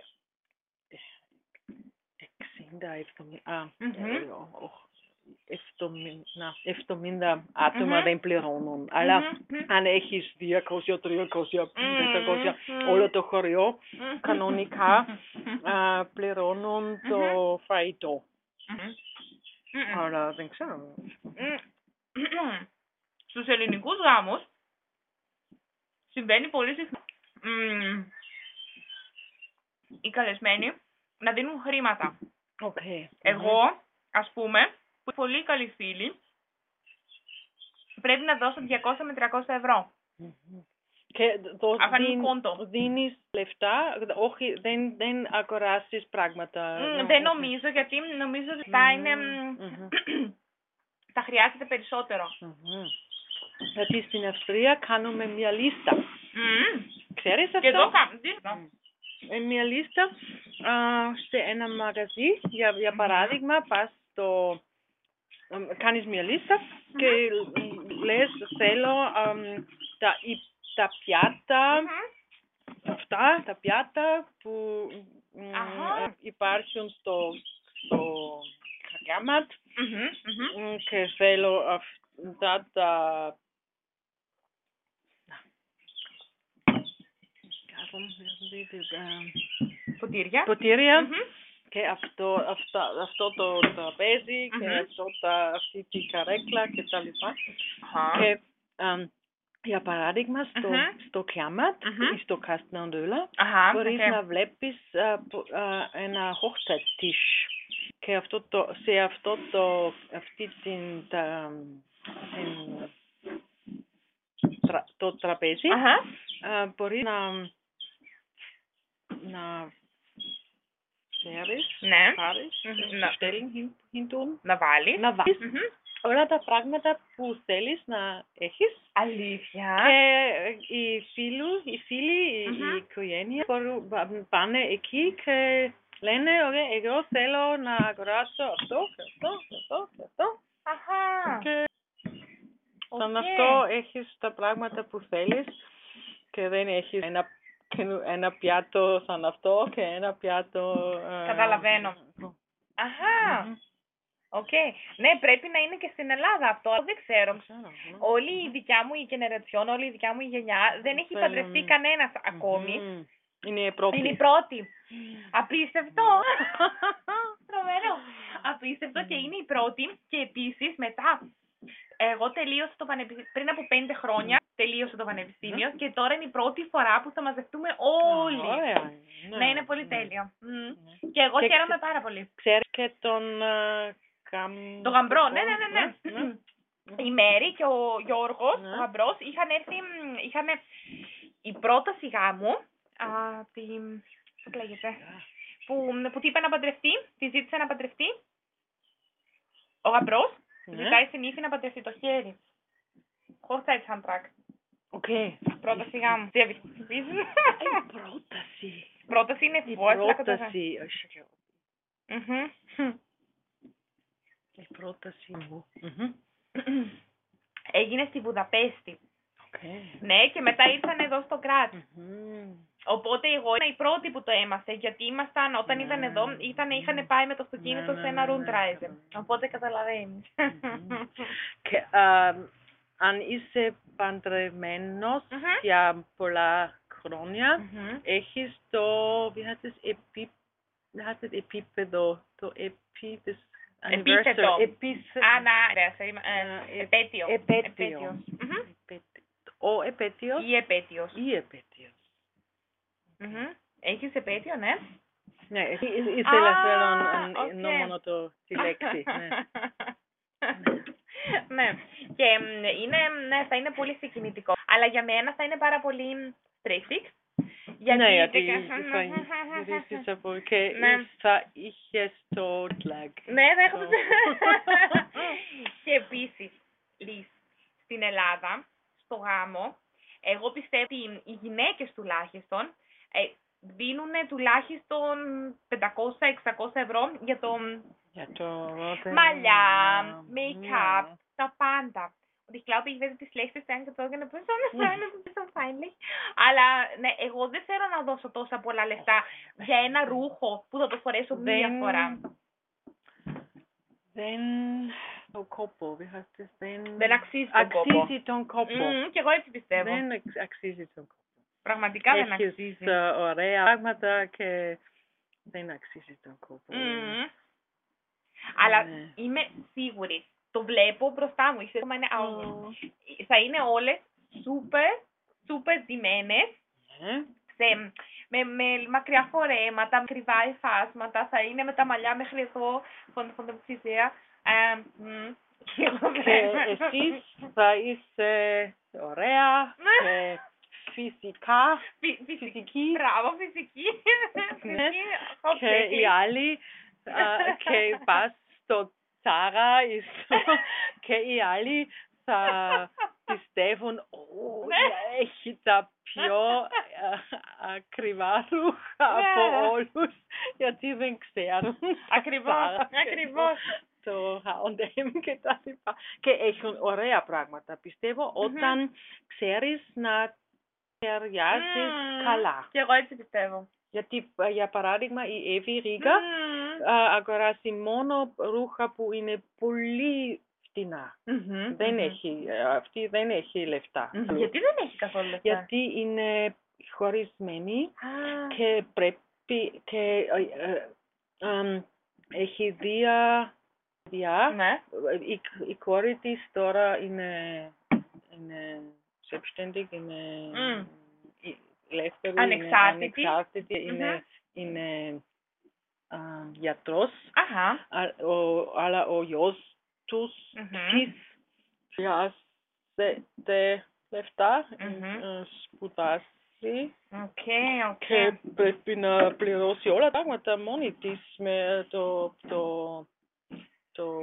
εξήντα, εβδομήντα, α, Μμμ. ε, οχ, εβδομήντα, εβδομήντα άτομα Μμμ. δεν πληρώνουν. Αλλά Μμμ. αν έχεις διακόσια, τριακόσια, πεντακόσια, Μμμ. όλο το χωριό, Μμμ. κανονικά α, πληρώνουν το φαγητό. Μμμ. Μμμ. Αλλά δεν ξέρω. Μμμ. Στους ελληνικούς γάμους συμβαίνει πολύ συχνά μμ, οι καλεσμένοι να δίνουν χρήματα. Οκ. Εγώ, ας πούμε, που είμαι πολύ καλή φίλη, πρέπει να δώσω διακόσια με τριακόσια ευρώ. Μμμ. Και το Αφάνει δίν- κόντο. δίνεις λεφτά, όχι, δεν, δεν αγοράσεις πράγματα. Μμ, Ναι, Δεν όχι. νομίζω, γιατί νομίζω ότι τα είναι... μ, Μμμ. τα χρειάζεται περισσότερο. Μμμ. Γιατί στην Αυστρία κάνουμε μια λίστα. Μμ. Ξέρεις αυτό? Και εδώ κα- τι- Ε, μια λίστα α, σε ένα μαγαζί, για, για παράδειγμα, πας στο... εμ, κάνεις μια λίστα και λες θέλω εμ, τα, οι- τα πιάτα, Μμμ. αυτά τα πιάτα που μ, Αχα. ε, υπάρχουν στο, στο γάμματ Μμμ, μμμ. μ, και θέλω αυτά τα Ποτήρια. ποτήρια Μμμ. και αυτό, αυτά, αυτό το τραπέζι και Μμμ. αυτό τα, αυτή τη καρέκλα και τα λοιπά. Αχα. Και εμ, για παράδειγμα στο, Μμμ. στο Κλάματ Μμμ. ή στο Καστναντούλα Αχα, μπορείς οκ. να βλέπεις α, πο- α, ένα Hochzeitstisch. Και αυτό το, σε αυτό το, αυτή την, τα, την, τρα- το τραπέζι Αχα. α, μπορείς να, να φέρεις, Ναι. πάρεις, Μμμ, να- stellen hin, hin tun, Να βάλεις. να βάλεις Μμμ. όλα τα πράγματα που θέλεις να έχεις. Αλήθεια. Και οι φίλοι, οι φίλοι, η- Μμμ. η οικογένεια μπορούν- πα- πάνε εκεί και λένε ωραία, εγώ θέλω να αγοράσω αυτό και αυτό και αυτό και αυτό. Αχα. Και σαν Οκ. αυτό έχεις τα πράγματα που θέλεις και δεν έχεις ένα, ένα πιάτο σαν αυτό και ένα πιάτο... ε, Καταλαβαίνω. Αχα. Μμμ. Οκ. Ναι, πρέπει να είναι και στην Ελλάδα αυτό. Δεν ξέρω. Ξέρω, ναι. Όλη η δικιά μου η γενερατσιόν, όλη η δικιά μου η γενιά δεν έχει Θέλουν. παντρευτεί κανένας ακόμη. Μμμ. Είναι η πρώτη. Είναι η πρώτη. Απίστευτο. Τρομερό. Απίστευτο και είναι η πρώτη. Και επίσης μετά, εγώ τελείωσα το πανεπιστήμιο, πριν από πέντε χρόνια τελείωσα το πανεπιστήμιο και τώρα είναι η πρώτη φορά που θα μαζευτούμε όλοι. Ωραία. Ναι, είναι πολύ τέλειο. Μμ. Ναι. Και εγώ Και χαίρομαι ξε- πάρα πολύ. Ξέρεις και τον ε, γαμ... Το γαμπρό, ναι, ναι, ναι, ναι. ναι. Η Μέρη και ο Γιώργος, Ναι. ο γαμπρός, είχαν έρθει, μ, είχαν η πρόταση γάμου, α, τη, πώς λέγεται, που, που τι είπε να παντρευτεί, τη ζήτησε να παντρευτεί. Ο γαμπρός Ναι. ζητάει στην ύφη να παντρευτεί το χέρι. Hochzeitsantrag. Οκ. Πρόταση γάμου. Διαβίσεις. Ε, πρόταση. πρόταση είναι Η Vorschlag. πρόταση, όχι, Μμμ. η πρόταση μου. Μμμ. Έγινε στη Βουδαπέστη. Okay. Ναι, και μετά ήρθαν εδώ στο Γκράτς. Μμμ. Οπότε εγώ ήμουν η πρώτη που το έμαθε, γιατί ήμασταν, όταν Ναι. ήταν εδώ, ήταν, είχαν πάει με το αυτοκίνητο Ναι, σε ναι, ένα ναι, ναι, Rundreise. κατάλαβα. Οπότε καταλαβαίνεις. Μμμ. Και α, αν είσαι παντρεμένος Μμμ. για πολλά χρόνια, Μμμ. έχεις το, wie heißt es, επί, wie heißt es, επίπεδο, το επί της Επίθετο. anniversary, επίθε- Α, να, ρε, σε- ε, ε, επέτειο. επέτειο. Επέτειος. Μμμ. επέτειο. Ο επέτειος Ή επέτειος. ή επέτειος. Μμμ. Έχεις επέτειο, ναι. Ναι, ή- ή- ήθελα Α, θέλω να οκ. εννοώ μόνο το, τη λέξη. Ναι. Ναι. Και μ, είναι, ναι, θα είναι πολύ συγκινητικό. Αλλά για μένα θα είναι πάρα πολύ stressig. Γιατί, Ναι, γιατί δεκα- θα γυρίσεις από και Ναι. θα είχες το lag. Ναι, θα έχω Το- το... Και επίσης, Λις, στην Ελλάδα, στο γάμο, εγώ πιστεύω ότι οι γυναίκες τουλάχιστον ε, δίνουν τουλάχιστον πεντακόσια με εξακόσια ευρώ για το Για το μαλλιά, Ναι. make-up, τα πάντα. Und ich glaube, ich werde die schlechteste angezogene Person sein, das ist ein bisschen peinlich. Αλλά ναι, εγώ δεν θέλω να δώσω τόσα πολλά λεφτά για ένα ρούχο που θα το φορέσω μία Δεν- φορά. Δεν το κόπο, wie heißt es, δεν... Δεν αξίζει τον κόπο. Αξίζει τον κόπο. Μμμ, και εγώ έτσι πιστεύω. Δεν εξ- αξίζει τον κόπο. Πραγματικά δεν Έχεις αξίζει. ε, ωραία πράγματα και δεν αξίζει τον κόπο. Μμμ. Αλλά Ναι. είμαι σίγουρη. Το βλέπω μπροστά μου. Η σύρμα είναι άγνωστη. Ω, Θα είναι όλες super, super ντυμένες. ναι. Σε, με, με μακριά φορέματα, με κρυβά υφάσματα. Θα είναι με τα μαλλιά μέχρι εδώ. Von, von der Friseur. Ε, μ, και εγώ Και βλέπω. εσείς θα είσαι ωραία και φυσικά, Φυ- φυσική. φυσική Μπράβο, φυσική. Ναι. Φυσική. και Hopefully. οι άλλοι α, και πας στο Τσάρα ή στο- και οι άλλοι θα πιστεύουν «Ω, Ναι. έχει τα πιο α, ακριβά ρούχα από Ναι. όλους» γιατί δεν ξέρουν το Ακριβώς, Zara και ακριβώς. το H and M και τα λοιπά. Και έχουν ωραία πράγματα. Πιστεύω όταν ξέρεις να ταιριάζεις Μμμ. καλά. Και εγώ έτσι πιστεύω. Γιατί, ε, για παράδειγμα, η Εύη Ρίγα Μμμ. α, αγοράσει μόνο ρούχα που είναι πολύ φτηνά. Μμμ, Δεν μμμ. έχει, ε, αυτή δεν έχει λεφτά. Μμμ. Γιατί δεν έχει καθόλου λεφτά. Γιατί είναι χωρισμένη Α, και πρέπει και ε, ε, εμ, έχει δύο παιδιά. ναι. Η, η κόρη της τώρα είναι, είναι selbstständig, είναι Μμ. η- ελεύθερη, Ανεξάρτητη. είναι, ανεξάρτητη, Μμμ. είναι, είναι α, γιατρός, Αχα. Α, ο, αλλά ο γιος τους Μμμ. της χρειάζεται λεφτά, Μμμ. ε, σπουδάζει Οκ, οκ. και πρέπει να πληρώσει όλα τα πράγματα μόνη της με το, το, το,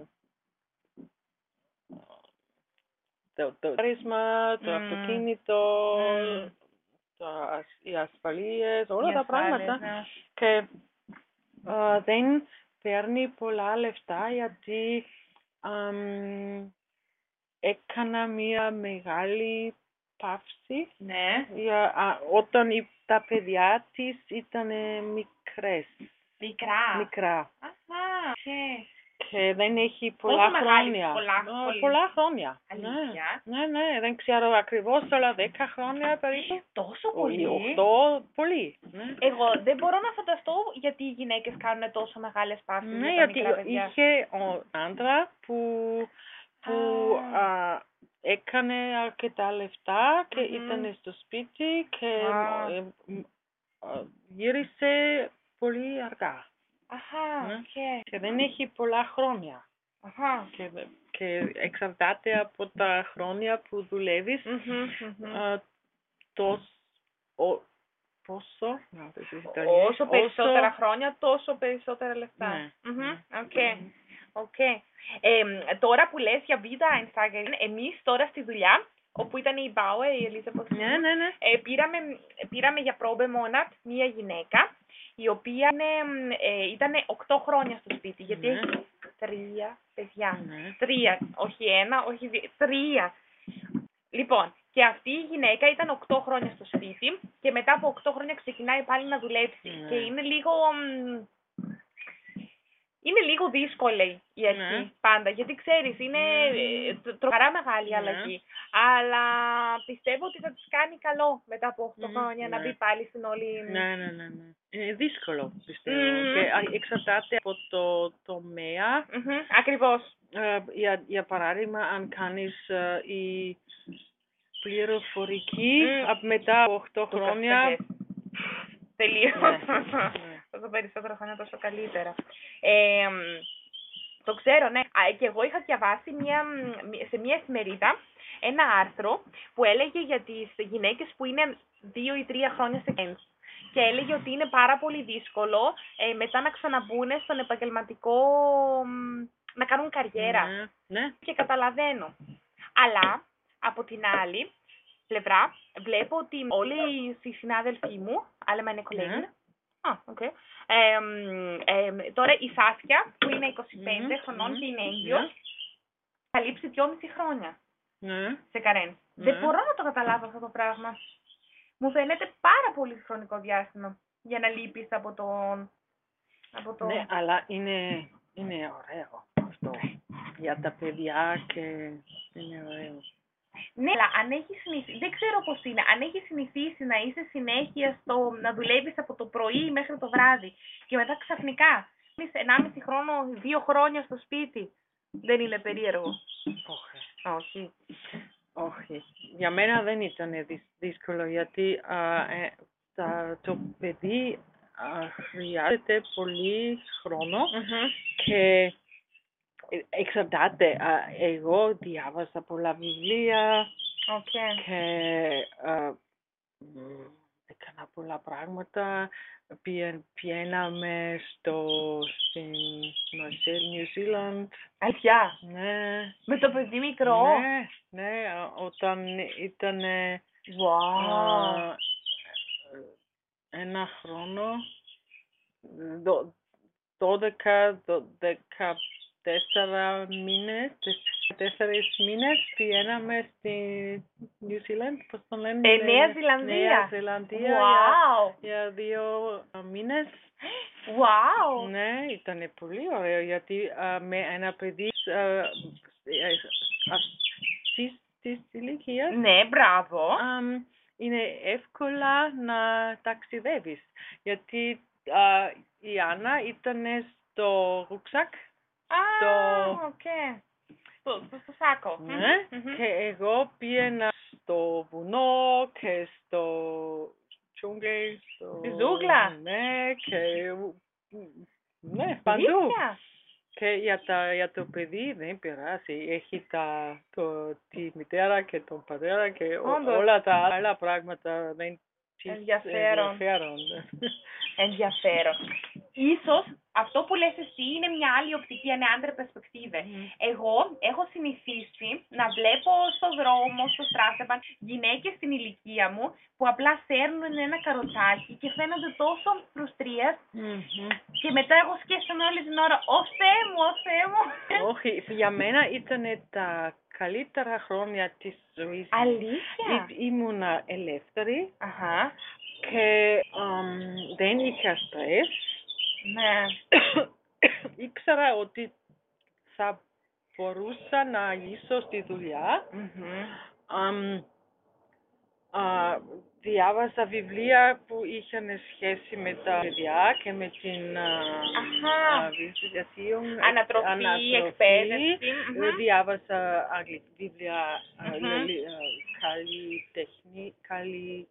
το, το κάρισμα, το Μμ. αυτοκίνητο, Μμ. το, ασ- οι ασφαλείες, όλα Οι τα ασφάλειες, πράγματα. ναι. Και α, δεν παίρνει πολλά λεφτά γιατί αμ, έκανα μία μεγάλη παύση Ναι. για, α, όταν οι- τα παιδιά της ήταν μικρές, Μικρά. μικρά Αχα, οκ. και δεν έχει Πόσο πολλά μεγάλη, χρόνια. πολλά, Α, πολύ. πολλά χρόνια. Αλήθεια? Ναι, ναι, ναι, δεν ξέρω ακριβώς, αλλά δέκα χρόνια περίπου. Τόσο Όχι, πολύ. οχτώ, πολύ. Ναι. Εγώ δεν μπορώ να φανταστώ γιατί οι γυναίκες κάνουν τόσο μεγάλες παύσεις Ναι, για τα γιατί μικρά παιδιά. είχε ο άντρα που, που Α. α, έκανε αρκετά λεφτά και Μμμ. ήταν στο σπίτι και Α. ε, μ, α, γύρισε πολύ αργά Αχα, Ναι. οκ. και δεν έχει πολλά χρόνια Αχα. και, και εξαρτάται από τα χρόνια που δουλεύεις Μμμ, μμμ. α, τόσ- ο- πόσο να, δεν είναι Ιταλιανό. Όσο περισσότερα χρόνια, τόσο περισσότερα λεφτά. Ναι. Μμμ, Ναι. οκ. Οκ. Ε, τώρα που λες για Vida Einsteigerin, εμείς τώρα στη δουλειά όπου ήταν η Μπάουε, η Ελίζα πώς Ναι, ναι, ναι. ε, πήραμε, πήραμε για πρόμπεμονατ μία γυναίκα, η οποία είναι, ε, ήταν οκτώ χρόνια στο σπίτι, γιατί Ναι. έχει τρία παιδιά. Ναι. Τρία, όχι ένα, όχι δύο, τρία. Λοιπόν, και αυτή η γυναίκα ήταν οκτώ χρόνια στο σπίτι και μετά από οκτώ χρόνια ξεκινάει πάλι να δουλέψει. Ναι. Και είναι λίγο... μ, είναι λίγο δύσκολη η αρχή Ναι. πάντα, γιατί ξέρεις, είναι Ναι. ε, τρο- τρομερά μεγάλη Ναι. αλλαγή. Αλλά πιστεύω ότι θα της κάνει καλό μετά από οκτώ Μμμ, χρόνια να ναι. μπει πάλι στην όλη... Ναι, ναι, ναι, ναι. Είναι δύσκολο, πιστεύω. Μμμ. Και α, εξαρτάται από το τομέα. Μμμ, ακριβώς. Ε, για, για παράδειγμα, αν κάνεις ε, η πληροφορική, Μμ. απ- μετά από οκτώ Το χρόνια... καφέ. Τελείως. Ναι, ναι. Όσο περισσότερο χρόνια τόσο καλύτερα. Ε, μ, το ξέρω, ναι. Α, και εγώ είχα διαβάσει μια, μ, σε μια εφημερίδα ένα άρθρο που έλεγε για τις γυναίκες που είναι δύο ή τρία χρόνια σε κέντρο. Και έλεγε ότι είναι πάρα πολύ δύσκολο ε, μετά να ξαναμπούν στον επαγγελματικό, μ, να κάνουν καριέρα. Ναι, ναι. Και καταλαβαίνω. Αλλά, από την άλλη πλευρά, βλέπω ότι όλοι οι συνάδελφοί μου, alle meine Kollegen, Ναι. α, οκ, εμ, εμ, τώρα η Σάφια, που είναι είκοσι πέντε Μμμ, χρονών μμμ, και είναι ναι. έγκυος, θα λείψει δυόμιση χρόνια Ναι. σε Καρέν. Ναι. Δεν μπορώ να το καταλάβω αυτό το πράγμα. Μου φαίνεται πάρα πολύ χρονικό διάστημα για να λείπεις από τον... Από το... Ναι, αλλά είναι, είναι ωραίο αυτό. Για τα παιδιά και είναι ωραίο. Ναι, αλλά αν έχει συνηθίσει, δεν ξέρω πώς είναι, αν έχει συνηθίσει να είσαι συνέχεια στο να δουλεύεις από το πρωί μέχρι το βράδυ και μετά ξαφνικά είσαι ενάμιση χρόνο, δύο χρόνια στο σπίτι, δεν είναι περίεργο? Όχι. Όχι. Όχι. Για μένα δεν ήταν δυσ- δύσκολο γιατί α, ε, τα, το παιδί α, χρειάζεται πολύ χρόνο Μμμ. και ε, εξαρτάται. Α, εγώ διάβασα πολλά βιβλία Οκ. και α, μ, έκανα πολλά πράγματα. Πιέ- Πηγαίναμε στο στην Νιου Ζήλαντ. Αλήθεια. Ναι. Με το παιδί μικρό. Ναι, ναι, α, όταν ήταν Wow. ένα χρόνο, δο- δώδεκα, δω- δεκατέσσερα μήνες, τέσσερις μήνες πηγαίναμε στη Νιου Ζήλαντ, πώς το λένε. Ε, Νέα Ζηλανδία. Νέα Ζηλανδία για, Wow. για δύο α, μήνες. Wow. Ναι, ήταν πολύ ωραίο γιατί α, με ένα παιδί α, ε, αυτής της ηλικίας Ναι, μπράβο. αμ, είναι εύκολα να ταξιδεύεις. Γιατί α, η Άννα ήταν στο ρουκσάκ, Α, το- οκ. Στο, στο, στο σάκο. ναι, Μμμ. και εγώ πήγαινα στο βουνό και στο τζούγκλι, στο... Στη ζούγκλα. Ναι, και... ναι, παντού. Αλήθεια? Και για, τα, για το παιδί δεν πειράζει. Έχει τα, το, τη μητέρα και τον πατέρα και ο- Όντως. όλα τα άλλα πράγματα δεν της Ενδιαφέρον. ενδιαφέρον. Ενδιαφέρον. Ίσως αυτό που λες εσύ είναι μια άλλη οπτική, είναι άντρα περσπεκτίβε. Μμμ. Εγώ έχω συνηθίσει να βλέπω στο δρόμο, στο Στράσεβαν, γυναίκες στην ηλικία μου που απλά σέρνουν ένα καροτσάκι και φαίνονται τόσο φρουστρίες Μμμ. και μετά εγώ σκέφτομαι όλη την ώρα, «Ω Θεέ μου, ω Θεέ μου». Όχι, για μένα ήταν τα καλύτερα χρόνια της ζωής μου. Αλήθεια? Ή- Ήμουνα ελεύθερη Αχα. και αμ, δεν είχα στρες. Ναι. Ήξερα ότι θα μπορούσα να γυρίσω στη δουλειά. Μμμ. Αμ, α, διάβασα βιβλία που είχαν σχέση με τα παιδιά και με την α, Αχα. α, Erziehung, Ανατροφή, ανατροφή. εκπαίδευση. Ε, Μμμ. Διάβασα αγγλικά βιβλία, α, Μμμ. λε- α, καλλιτεχνή, καλλι...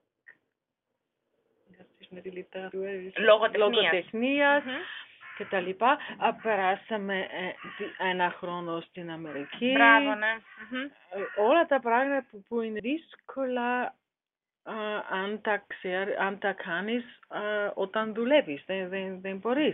τι με τη λιτερατούρα, Λογοτεχνίας. λογοτεχνίας Μμμ. και τα λοιπά. Α, περάσαμε ε, δι- ένα χρόνο στην Αμερική. Μπράβο, ναι. Μμμ. Ε, όλα τα πράγματα που, που είναι δύσκολα α, αν, τα ξέρ, αν τα κάνεις α, όταν δουλεύεις. Δεν, δεν, δεν μπορείς.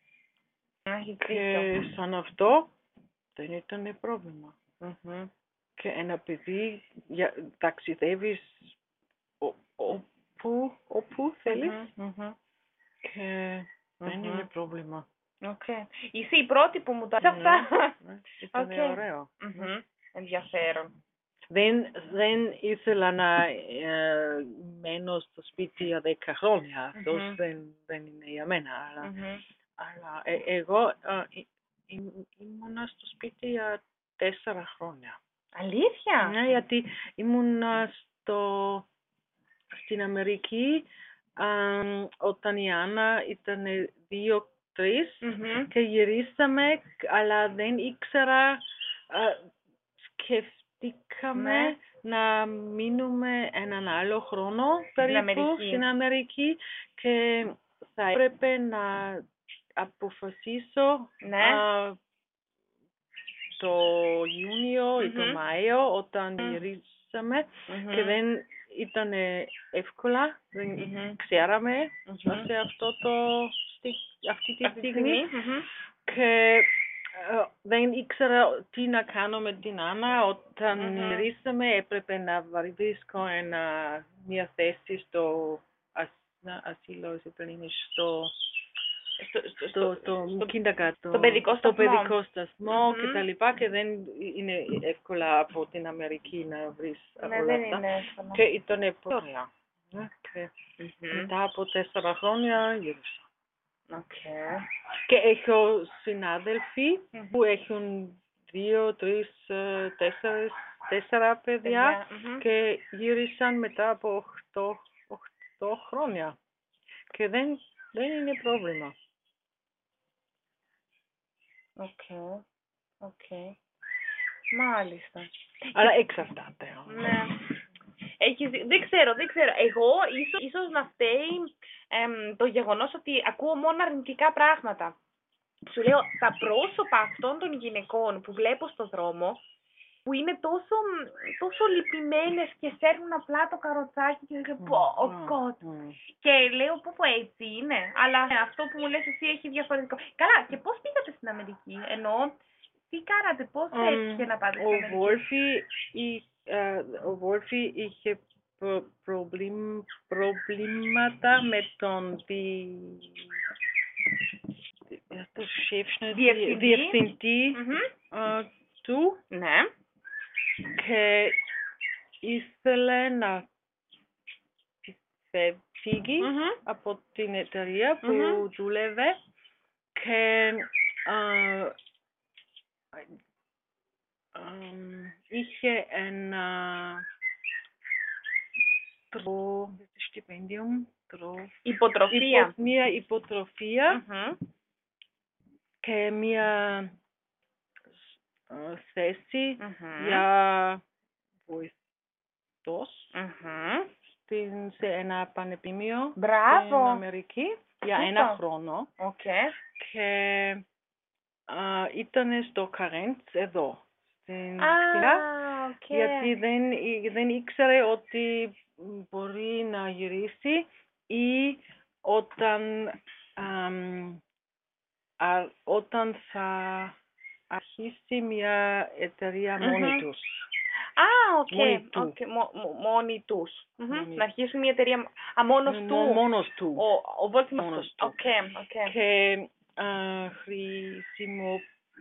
Έχεις Και δίκιο. σαν αυτό δεν ήταν πρόβλημα. Μμμ. και ένα παιδί για, ταξιδεύεις ο- όπου, όπου θέλεις Μμμ, μμμ. και δεν Μμμ. είναι πρόβλημα. Οκ. Είσαι η πρώτη που μου τα Ναι, αυτά. ναι, ήταν Οκ. ωραίο. Μμμ. Ενδιαφέρον. Δεν, δεν ήθελα να ε, μένω στο σπίτι για δέκα χρόνια. Αυτός Μμμ. δεν, δεν είναι για μένα. Αλλά, Μμμ. αλλά ε, εγώ ε, ή- ή- ήμουνα στο σπίτι για τέσσερα χρόνια. Αλήθεια. Ναι, γιατί ήμουνα στο, στην Αμερική α, όταν η Άννα ήταν δύο-τρεις Μμμ. και γυρίσαμε, αλλά δεν ήξερα, α, σκεφτήκαμε Ναι. να μείνουμε έναν άλλο χρόνο περίπου Αμερική. στην Αμερική και θα έπρεπε να αποφασίσω Ναι. α, το Ιούνιο ή το Μμμ. Μάιο όταν Μμ. γυρίσαμε Μμμ. και δεν ήταν εύκολα, δεν Μμμ. ξέραμε Μμμ. σε αυτό το, στη- αυτή τη Αυτή τη στιγμή στιγμή. Μμμ. και ε, δεν ήξερα τι να κάνω με την Άννα. Όταν Μμμ. γυρίσαμε έπρεπε να βρίσκω ένα, μια θέση στο ασ- ασύλο, στο Στο, στο, στο, στο, στο kindergarten, στο παιδικό στο σταθμό. παιδικό σταθμό Μμμ. και τα λοιπά και δεν είναι εύκολα από την Αμερική να βρεις Ναι, όλα δεν αυτά. είναι εύκολο. Και ήταν πολύ ωραία. Ναι, και Μμμ. μετά από τέσσερα χρόνια γύρισα. Οκ. Και έχω συνάδελφοι Μμμ. που έχουν δύο, τρεις, ε, τέσσερις, τέσσερα παιδιά Παιδιά, μμμ. και γύρισαν μετά από οχτώ, οχτώ χρόνια. Και δεν, δεν είναι πρόβλημα. Οκ. Οκ. Μάλιστα. Αλλά εξαρτάται. Ναι. Έχεις, δει- δεν ξέρω, δεν ξέρω. Εγώ ίσως, ίσως να φταίει εμ, το γεγονός ότι ακούω μόνο αρνητικά πράγματα. Σου λέω, τα πρόσωπα αυτών των γυναικών που βλέπω στο δρόμο, που είναι τόσο, τόσο λυπημένες και σέρνουν απλά το καροτσάκι και λέω, πω, ο Μμμ. God. Μμμ. Και λέω, πω, πω, έτσι είναι. Αλλά αυτό που μου λες εσύ έχει διαφορετικό. Καλά, και πώς πήγατε στην Αμερική, εννοώ, τι κάνατε, πώς Εμ, έτυχε να πάτε στην ο Αμερική. Wolfie, εί- ε, ο Wolfie είχε προ- προβλήμ- προβλήματα με τον δι... δι- το chefschnitt, Διευθυντή. διευθυντή Μμμ. ε, του Ναι. και ήθελε να φε- φύγει Μμμ. από την εταιρεία που Μμμ. δούλευε και ε, εμ, είχε ένα τρο, stipendium, τρο, Υποτροφία. υπο, μία υποτροφία Μμμ. και μία ε, θέση Μμμ. για βοηθός Μμμ. στην, σε ένα πανεπιστήμιο Μπράβο. στην Αμερική για Σωστό. ένα χρόνο Οκ. και ε, ήταν στο Καρέντς εδώ στην Α, Ξηρά οκ. γιατί δεν, ή- δεν ήξερε ότι μπορεί να γυρίσει ή όταν, αμ, α, όταν θα αρχίσει μια εταιρεία μόνη Μμμ. τους. Α, οκ. Μόνοι του. Οκ, μο- μο- Μόνοι τους. Μμμ. Μόνοι. Να αρχίσουν μια εταιρεία. Α, μόνος Μο- του. Μόνος του. Ο, ο Βόλτ Μόνος του. Οκ, οκ. Και α, χρησιμο...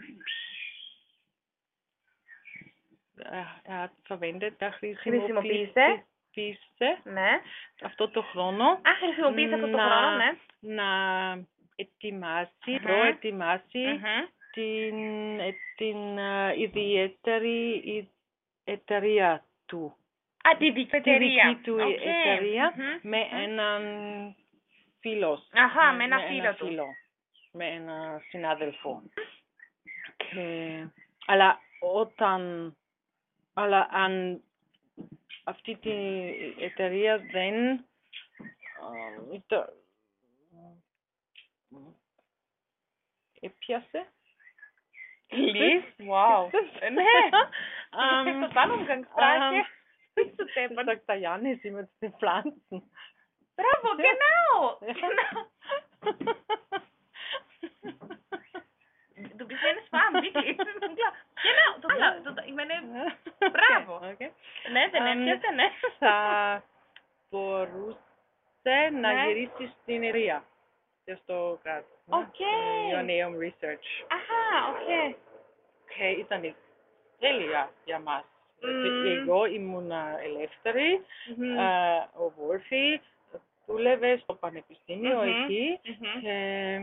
Er hat verwendet, er Χρησιμοποίησε. χρησιμοποίησε Ναι. αυτό το χρόνο Α, χρησιμοποίησε αυτό το να- χρόνο, ναι. να ετοιμάσει, Μμμ. προετοιμάσει Μμμ. την, ε, την ε, ιδιαίτερη η- εταιρεία του. Α, τη δική Τη εταιρεία. δική του Οκ. εταιρεία Μμμ. με Μμμ. έναν φίλο. Αχα, με ένα με φίλο του. φίλο, με ένα συνάδελφο. Και, αλλά όταν, αλλά αν αυτή την εταιρεία δεν ε, ήταν, έπιασε. Λις, wow. Ε, Ναι. Ähm, Total Umgangssprache. Bist du deppert? sagt der Janis immer zu den Pflanzen. Bravo, genau. Ja. Genau. Du bist ja eine Schwamm, wirklich. Genau, total. total. Ich meine, bravo. Ναι, δεν αν έπιασε, ναι. θα μπορούσε να Ναι. γυρίσει στην Ιρία. Και στο κράτος. ναι. Οκ. Ε, Ionium Research. Αχα, οκ. Και ήταν τέλεια για μας. Γιατί Μμμ. εγώ ήμουνα ελεύθερη, Μμμ. ε, ο Βόλφη δούλευε στο πανεπιστήμιο Μμμ. εκεί Μμμ. και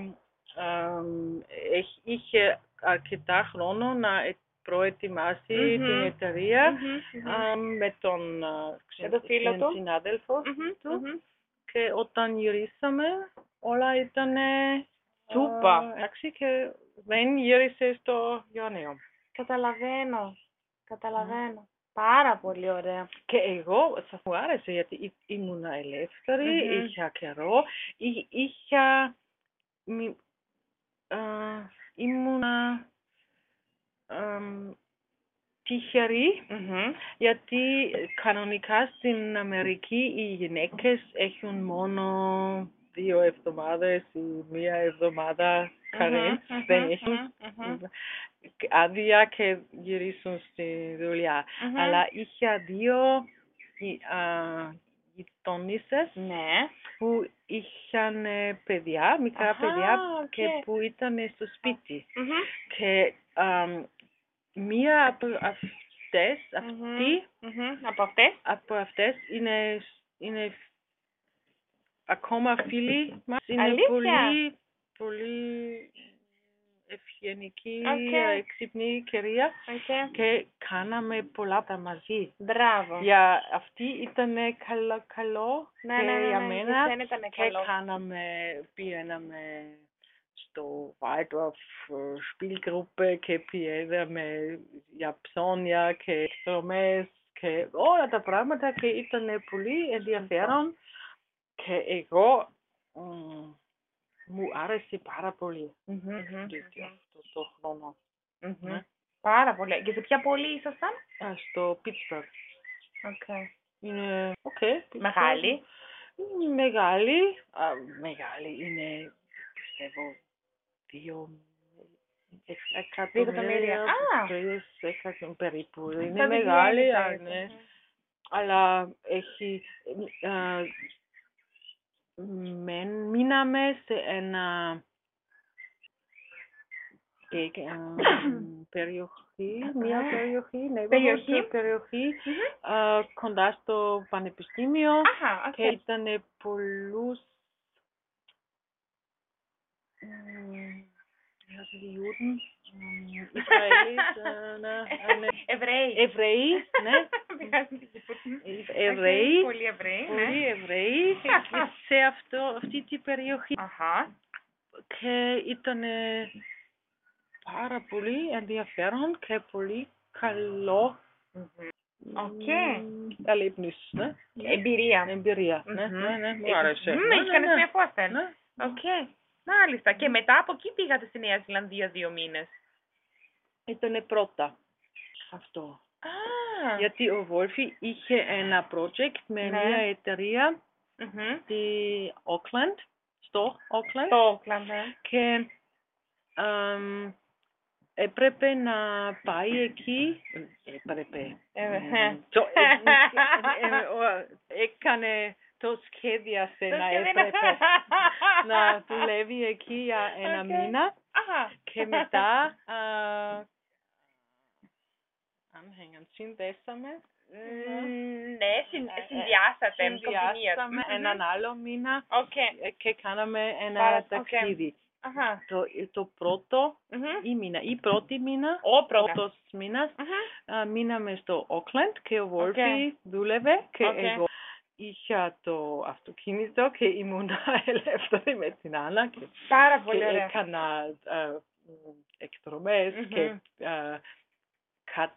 εμ, έχ- είχε αρκετά χρόνο να ε- προετοιμάσει Μμμ. την εταιρεία Μμμ. Μμμ. εμ, με τον ε, Με το φίλο του. συνάδελφο Μμμ. του. Μμμ. Και όταν γυρίσαμε όλα ήταν Σούπα. εντάξει και δεν γύρισε στο Ιωνίο. Καταλαβαίνω. Καταλαβαίνω. Πάρα πολύ ωραία. Και εγώ θα μου άρεσε γιατί ή- ήμουνα ελεύθερη, Μμμ. είχα καιρό, εί- είχα, μη- α, ήμουνα εμ, τυχερή Μμμ. γιατί κανονικά στην Αμερική οι γυναίκες έχουν μόνο δύο εβδομάδες ή μία εβδομάδα καρέν, Μμμ. δεν Μμμ. έχουν Μμμ. άδεια και γυρίσουν στη δουλειά. Μμμ. Αλλά είχα δύο γει- α, γειτονισσές Ναι. που είχαν ε, παιδιά, μικρά Αχα, παιδιά οκ. και που ήταν στο σπίτι. Μμμ. Και αμ, μία από αυτές, Μμμ. αυτή Μμμ. Από αυτές. από αυτές είναι, είναι ακόμα φίλοι μας. Είναι Αλήθεια? πολύ, πολύ ευγενική, Οκ. έξυπνη κυρία Οκ. και κάναμε πολλά τα μαζί. Μπράβο. Για αυτή ήταν καλό, καλό Ναι, και ναι, ναι, για ναι, μένα για σένα ήταν και καλό. κάναμε, πήγαμε στο Waldorf Spielgruppe και πήγαμε για ψώνια και εκδρομές και όλα τα πράγματα και ήταν πολύ ενδιαφέρον και εγώ μ, μου άρεσε πάρα πολύ Μμμ. Μμμ. το, αυτό το χρόνο. Μμμ. Ναι. Πάρα πολύ. Και σε ποια πόλη ήσασταν? Α, στο Pittsburgh. Οκ. Είναι, οκ. Μεγάλη. Είναι μεγάλη. Α, μεγάλη είναι, πιστεύω, δύο εκατομμύρια. εκατομμύρια. Α! Τρεις εκατομμύρια περίπου. Είναι Σαν τη μεγάλη, Βιέννη α, περίπου. ναι. Μμμ. Αλλά έχει... α, μεν, μείναμε σε ένα και, α, περιοχή, μια Α. περιοχή, neighborhood Περιοχή. περιοχή Μμμ. α, κοντά στο πανεπιστήμιο Αχα, οκ. και ήταν πολλούς μ, wie heißen die Juden? Μ, Ισραήλις, α, ναι, α, ναι. Εβραίοι. Εβραίοι, ναι, Εβραίοι, Οκ, Πολλοί Εβραίοι, ναι. πολλοί Εβραίοι σε αυτό, αυτή την περιοχή Αχα. και ήταν πάρα πολύ ενδιαφέρον και πολύ καλό Οκ. erlebnis, ναι. Εμπειρία. Εμπειρία, ναι, Μμμ. ναι, ναι, μου Ε, άρεσε. μμ, Ναι, έχεις ναι, κάνει ναι. μια Vorstellung. Ναι. Οκ. Μάλιστα. Και μετά από εκεί πήγατε στη Νέα Ζηλανδία δύο μήνες. Ήτανε πρώτα αυτό. Α. Γιατί ο Βόλφι είχε ένα project με Ναι. μια εταιρεία Μμμ. στη Auckland, στο Auckland Το Auckland, ναι. και εμ, έπρεπε να πάει εκεί. Έπρεπε. Ε, Εμ, ε. το- ε, ε, ε, ο- Έκανε το σχέδιασε Το να σχέδιο- έπρεπε να δουλεύει εκεί για ένα Οκ. μήνα Αχα. και μετά α, ανhängen, συνδέσαμε. Μμ, Ναι, συν- Ε, ε, συνδυάσατε. Συνδυάσαμε Μμμ. έναν άλλο μήνα Οκ. ε, και κάναμε ένα Πάρα- οκ. ταξίδι. Αχα. Το, το πρώτο Μμμ. η μήνα, η πρώτη μήνα, Ο πρώτος. πρώτος μήνας, Μμμ. α, μείναμε στο Auckland και ο Βόλφι δούλευε και Οκ. εγώ είχα το αυτοκίνητο και ήμουν ελεύθερη με την Άννα και, Πάρα και πολύ ωραία. έκανα α, μ, εκδρομές Μμμ. και α, κα,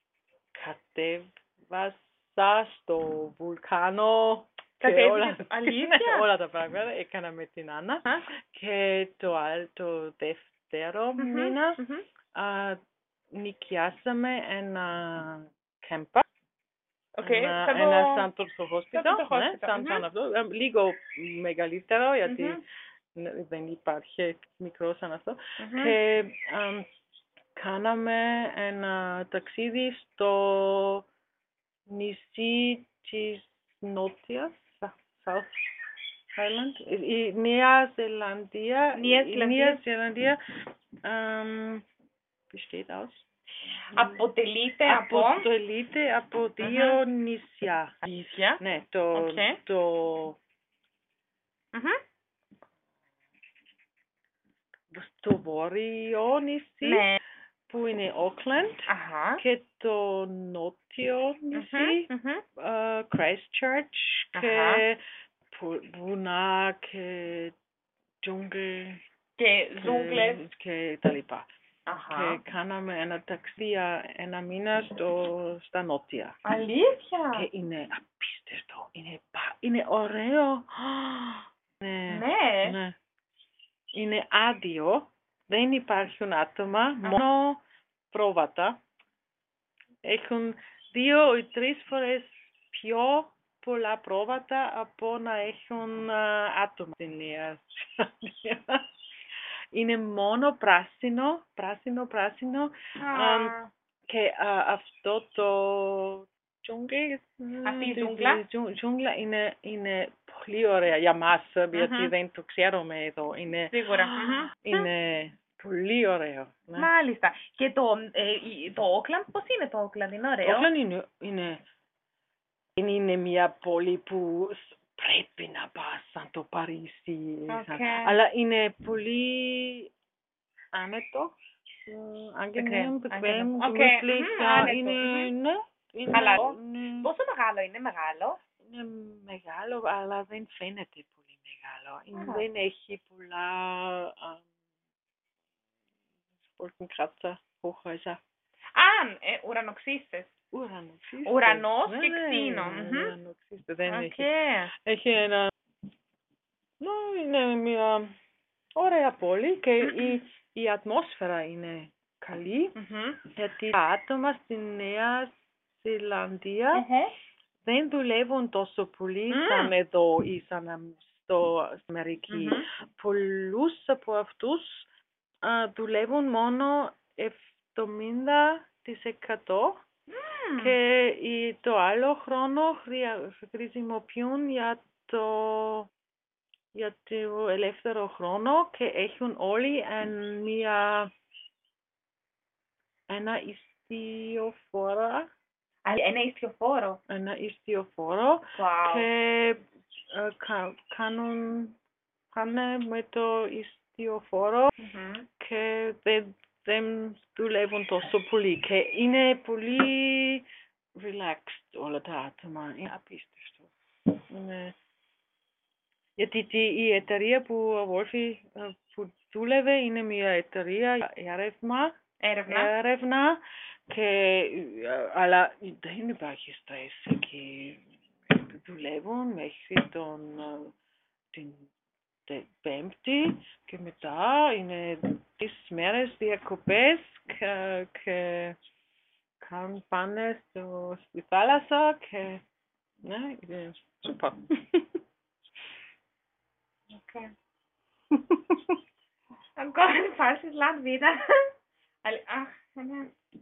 κατέβασα στο βουλκάνο και Κατέβηκες, όλα, αλήθεια? όλα τα πράγματα έκανα με την Άννα. Α. Και το άλλο, το δεύτερο Μμμ. μήνα, Μμμ. α, νοικιάσαμε ένα κέμπα. Οκ, Ένα, σαν το- ένα σαν το στο σαν το hospital, ναι, hospital, σαν, μμμ. σαν αυτό, ε, λίγο μεγαλύτερο γιατί Μμμ. ν- δεν υπάρχει μικρό σαν αυτό. Μμμ. Και αμ, κάναμε ένα ταξίδι στο νησί της Νότιας, South Island, η Νέα Ζηλανδία, Νέα η Ζηλανδία. Νέα Ζηλανδία, ähm, besteht aus. Αποτελείται από... Αποτελείται από δύο νησιά. Αλήθεια. Ναι, το, Οκ. το, Μμμ. το βόρειο νησί, Ναι. που είναι Auckland, Αχα. και το νότιο νησί, Μμμ, μμμ. ε, Christchurch, και Αχα. που- βουνά και τζούγκλ Και και- ζούγκλες. και τα λοιπά. Αχα. Και κάναμε ένα ταξίδι για ένα μήνα στο, στα νότια. Αλήθεια. Και είναι απίστευτο. Είναι, πα- είναι ωραίο. Ναι. Ναι. Ναι. Είναι άδειο. Δεν υπάρχουν άτομα, μόνο πρόβατα. Έχουν δύο ή τρεις φορές πιο πολλά πρόβατα από να έχουν α, άτομα στην Νέα Ζηλανδία. Είναι μόνο πράσινο, πράσινο, πράσινο. Α. Αμ, και α, αυτό το τζούγκλ, Αυτή η τη- ζούγκλα. τη τζου- τζούγκλα είναι, είναι πολύ ωραία για μας, γιατί Μμμ. δεν το ξέρουμε εδώ. Είναι, Σίγουρα. Μμμ. είναι πολύ ωραίο. Ναι. Μάλιστα. Και το, ε, η- το Όκλαντ, πώς είναι το Όκλαντ, είναι ωραίο? Το Auckland είναι, είναι, δεν είναι μια πόλη που σ- πρέπει να πας σαν το Παρίσι. σαν- Οκ. Αλλά είναι πολύ άνετο, ε, ανgenehm, Bequem, bequem, angenehm. Οκ, gemütlich. μμμ, ja, άνετο, είναι, μμμ. ναι, είναι, Καλά. είναι, Πόσο μεγάλο είναι, μεγάλο? είναι μεγάλο, αλλά δεν φαίνεται πολύ μεγάλο. Είναι- Α. δεν έχει πολλά α, Wolkenkratzer, Hochhäuser. Α, ε, ουρανοξύστες. Ουρανοξύστες. Ουρανός Ναι, και ναι, κτίνο, μμμ. ουρανοξύστες. Δεν Οκ. έχει. Έχει ένα... Ναι, είναι μια ωραία πόλη και η, η ατμόσφαιρα είναι καλή, Μμμ. γιατί τα άτομα στη Νέα Ζηλανδία Οχο. δεν δουλεύουν τόσο πολύ Μμ. σαν εδώ ή σαν αμ- στο στην Αμερική. Μμμ. Πολλούς από αυτούς α, δουλεύουν μόνο εβδομήντα τοις εκατό Μμ. και η- το άλλο χρόνο χρεια- χρησιμοποιούν για το, για το ελεύθερο χρόνο και έχουν όλοι εν- μια, ένα ιστιοφόρο, Α, ένα ιστιοφόρο. ένα ιστιοφόρο Wow. και ε, κα- κάνουν, πάνε με το ιστιοφόρο Μμμ. και δεν, δεν δουλεύουν τόσο πολύ και είναι πολύ relaxed όλα τα άτομα. Είναι απίστευτο. Είναι... Γιατί τη, η εταιρεία που ο Wolfie ε, που δούλευε είναι μια εταιρεία για έρευνα, Έρευνα. έρευνα και, ε, αλλά δεν υπάρχει στρες εκεί. Δουλεύουν μέχρι τον, ε, την τε- Πέμπτη και μετά είναι τρεις μέρες διακοπές και, και καν πάνε στο, στη θάλασσα και ναι, είναι super. Okay. Ancora ein falsches Land wieder. Alle- Ach, ja.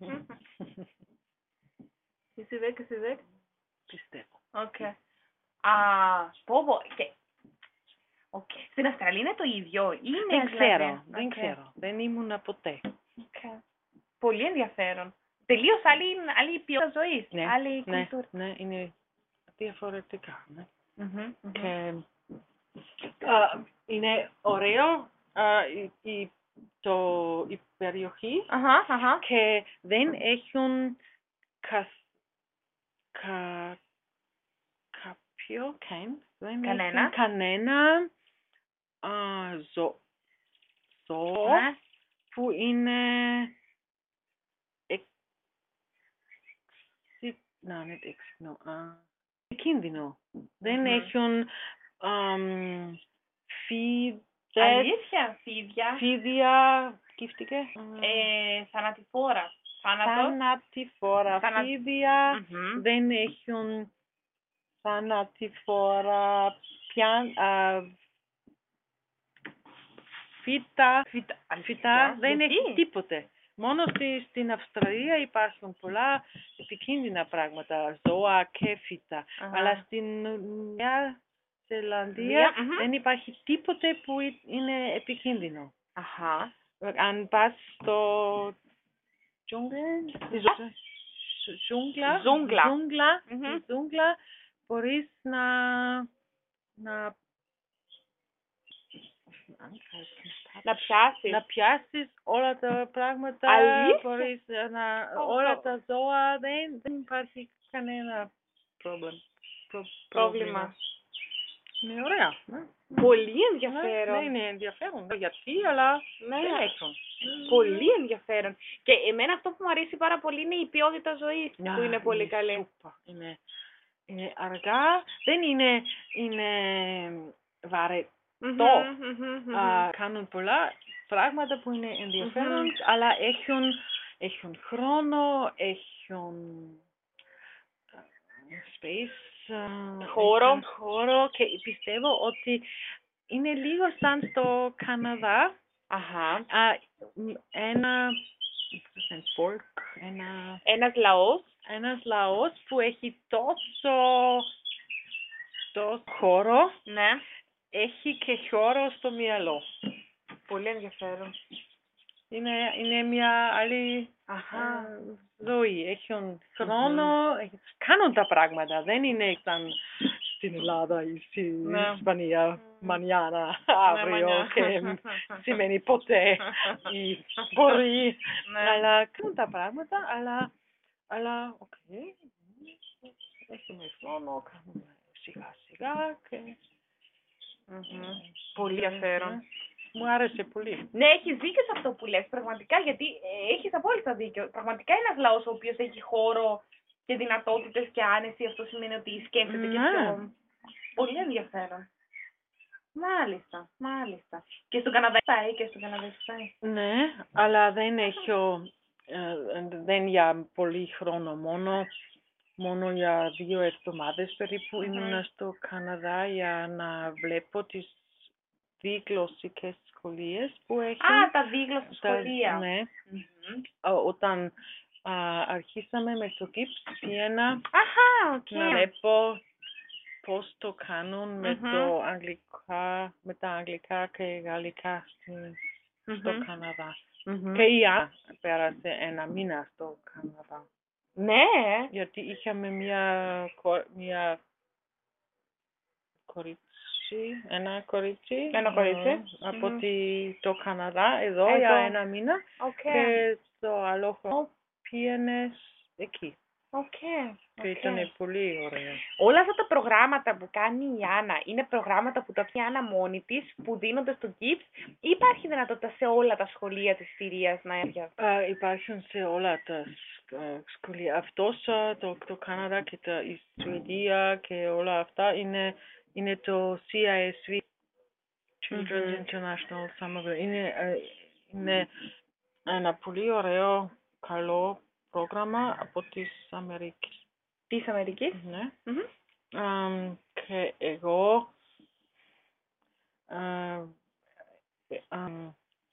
Ist sie weg, ist sie weg? Πιστεύω. Okay. Α, πω πω. Και... Okay. Στην Αυστραλία είναι το ίδιο. Είναι Δεν ξέρω, δηλαδή. δεν Okay. ξέρω. Δεν ήμουν ποτέ. Okay. Πολύ ενδιαφέρον. Τελείως άλλη, άλλη ποιότητα ζωής. Ναι, Άλλη ναι, κουλτούρα. ναι, είναι διαφορετικά. Ναι. Μμμ, μμμ. Και α, είναι ωραίο α, η, η, το, η περιοχή Αχα, αχα. και δεν έχουν κα, κα, κάποιο, kein, δεν Κανένα. έχουν κανένα α, ζω, ζώο Ναι. που είναι εξ, να, είναι έξυπνο, α, κίνδυνο. Δεν Μμμ. έχουν αμ, φίδες, Αλήθεια, φίδια. φίδια, γύφτηκε, Ε, θανατηφόρα. Θάνατος. θανατηφόρα θανα- φίδια, Μμμ. δεν έχουν θανατηφόρα πια, α, φύτα, Φύτα. φυτά, δεν Γιατί? έχει τίποτε. Μόνο στη, στην Αυστραλία υπάρχουν πολλά επικίνδυνα πράγματα, ζώα και φύτα. Αχα. Αλλά στην Νέα Ζηλανδία Δια- μμμ. δεν υπάρχει τίποτε που ε- είναι επικίνδυνο. Αχα. Αν πας στο τζούγκλα, στη ζω- ζ- ζούγκλα, Ζούγκλα. ζούγκλα, Μμμ. στη ζούγκλα, μπορείς να, να, Να πιάσεις. να πιάσεις όλα τα πράγματα, Αλήθεια? μπορείς να, Ω, όλα ω. τα ζώα, δεν, δεν υπάρχει κανένα πρόβλημα. Προ- Πρόβλημα. Είναι ωραία. Ναι. Πολύ Ναι, ενδιαφέρον. ναι, είναι ενδιαφέρον. Γιατί, αλλά Ναι. δεν έχουν. Πολύ ενδιαφέρον. Και εμένα αυτό που μου αρέσει πάρα πολύ είναι η ποιότητα ζωής Ναι, που είναι πολύ καλή. σούπα. Είναι, είναι αργά, δεν είναι, είναι βαρετό. Μμμ, μμμ, μμμ. Α, κάνουν πολλά πράγματα που είναι ενδιαφέρον, Μμμ. αλλά έχουν, έχουν χρόνο, έχουν ε, space, ε, Χώρο. έχουν χώρο και πιστεύω ότι είναι λίγο σαν στο Καναδά. Αχα. Α, μ, ένα, ένα fork, ένα, Ένας λαός. ένας λαός που έχει τόσο, τόσο χώρο, Ναι. έχει και χώρο στο μυαλό. Πολύ ενδιαφέρον. Είναι, είναι μια άλλη Αχα. ε, ζωή. Έχουν χρόνο, έχ- κάνουν τα πράγματα. Δεν είναι σαν στην Ελλάδα ή στη Ναι. Ισπανία, μανιάνα, αύριο μανιά. και σημαίνει ποτέ ή μπορεί. Ναι. Αλλά κάνουν τα πράγματα, αλλά, αλλά οκ, έχουμε χρόνο, κάνουμε σιγά σιγά και... Μμμ. Πολύ ενδιαφέρον. Μου άρεσε πολύ. Ναι, έχεις δίκιο σε αυτό που λες, πραγματικά, γιατί ε, έχεις απόλυτα δίκιο. Πραγματικά ένας λαός ο οποίος έχει χώρο και δυνατότητες και άνεση, αυτό σημαίνει ότι σκέφτεται και Ναι. πιο... Πολύ ενδιαφέρον. Μάλιστα, μάλιστα. Και στον Καναδά πάει, και στον Καναδά πάει. Ναι, αλλά δεν έχω, ε, δεν για πολύ χρόνο, μόνο, μόνο για δύο εβδομάδες περίπου Μμμ. ήμουν στο Καναδά για να βλέπω τις δίγλωσσικές σχολείες που έχουν. Α, τα δίγλωσσα Τα- σχολεία. Ναι, Μμμ. Ό- όταν α, αρχίσαμε με το ΚΙΠΣ πήγαινα Αχα, οκ. να βλέπω πώς το κάνουν με, Μμμ. το αγγλικά, με τα αγγλικά και γαλλικά στην, στο Μμμ. Καναδά. Μμμ. Και η Άννα πέρασε ένα μήνα στο Καναδά. Ναι. Γιατί είχαμε μια, κο- μια κορίτσι, ένα κορίτσι, Ένα κορίτσι. ε, από Μμμ. τη- το Καναδά εδώ, Εδώ. για ένα μήνα Οκ. και το άλλο χρόνο πήγαινε εκεί. Οκ. Και οκ. ήταν πολύ ωραίο. Όλα αυτά τα προγράμματα που κάνει η Άννα είναι προγράμματα που τα κάνει η Άννα μόνη της, που δίνονται στο ΚΙΠΣ, ή υπάρχει δυνατότητα σε όλα τα σχολεία της Συρίας να έρθει? Α, υπάρχουν σε όλα τα σκ- ε, σχολεία. Αυτός, α, το, το Καναδά και τα, η Σουηδία και όλα αυτά είναι, είναι το σι άι ες βι, Children's Μμμ. International Summer. Είναι, ε, είναι ένα πολύ ωραίο, καλό πρόγραμμα από τις Αμερικές. Της Αμερικής. Ναι. Μμμ. Αμ, και εγώ α, ε, αμ,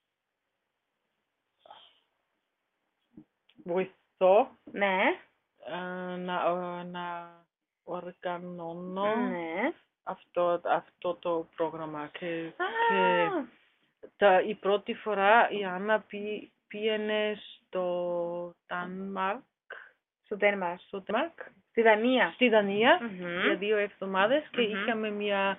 βοηθώ Ναι. α, να, α, να οργανώνω Ναι. αυτό, αυτό το πρόγραμμα. Και, Α, και τα, η πρώτη φορά η Άννα πή, πήγαινε στο Δανμάρκ, στο Δένμαρκ. στο Δανμάρκ, Στη Δανία. στη Δανία Μμμ. για δύο εβδομάδες και Μμμ. είχαμε μια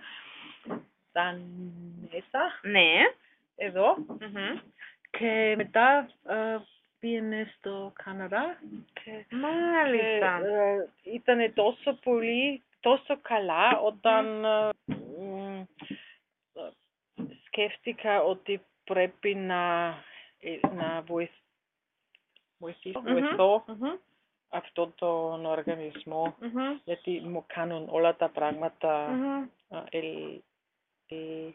Δανέσα Ναι. εδώ Μμμ. και μετά ε, πήγαινε στο Καναδά και, Μάλιστα. και ήταν τόσο πολύ, τόσο καλά όταν ε, μ, ε, σκέφτηκα ότι πρέπει να, ε, να βοηθ, βοηθήσω, Μμμ. βοηθώ Μμμ. αυτόν τον οργανισμό Μμμ. γιατί μου κάνουν όλα τα πράγματα Μμμ. ε, ελ- ε,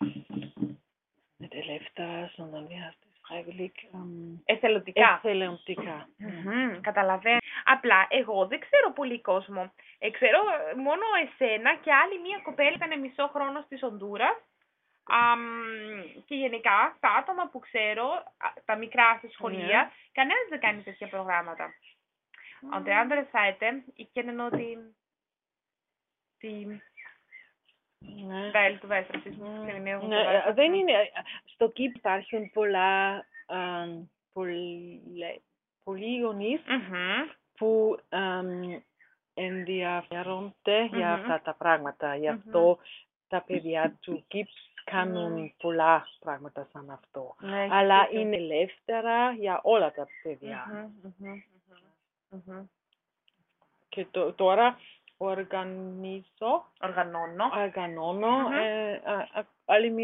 nicht ελεύθερα, sondern wie heißt das, freiwillig, ähm, Εθελοντικά. εθελοντικά. Μμμ, καταλαβαίνω. Απλά εγώ δεν ξέρω πολύ κόσμο. Ε, ξέρω ε, μόνο εσένα και άλλη μία κοπέλα ήταν μισό χρόνο στη Ονδούρας. Αμ, και γενικά, τα άτομα που ξέρω, α, τα μικρά στα σχολεία, Ναι. κανένας δεν κάνει τέτοια προγράμματα. Und der andere Seite, ich kenne nur die, die Ναι. Welt, du weißt, Rassismus, Diskriminierung und so Ναι, weiter. δεν είναι, στο ΚΙΠ υπάρχουν πολλά, αμ, πολλέ- πολλοί γονείς Mhm. που αμ, ενδιαφέρονται για Μμμ. αυτά τα πράγματα. Γι' Μμμ. αυτό τα παιδιά του ΚΙΠ κάνουν Μμμ. πολλά πράγματα σαν αυτό. Ναι, έχεις Αλλά δίκιο. είναι ελεύθερα για όλα τα παιδιά. Mhm, mhm, mhm, mhm. Και το- τώρα οργανίζω, Οργανώνω. οργανώνω Μμμ. ε, α- α- άλλη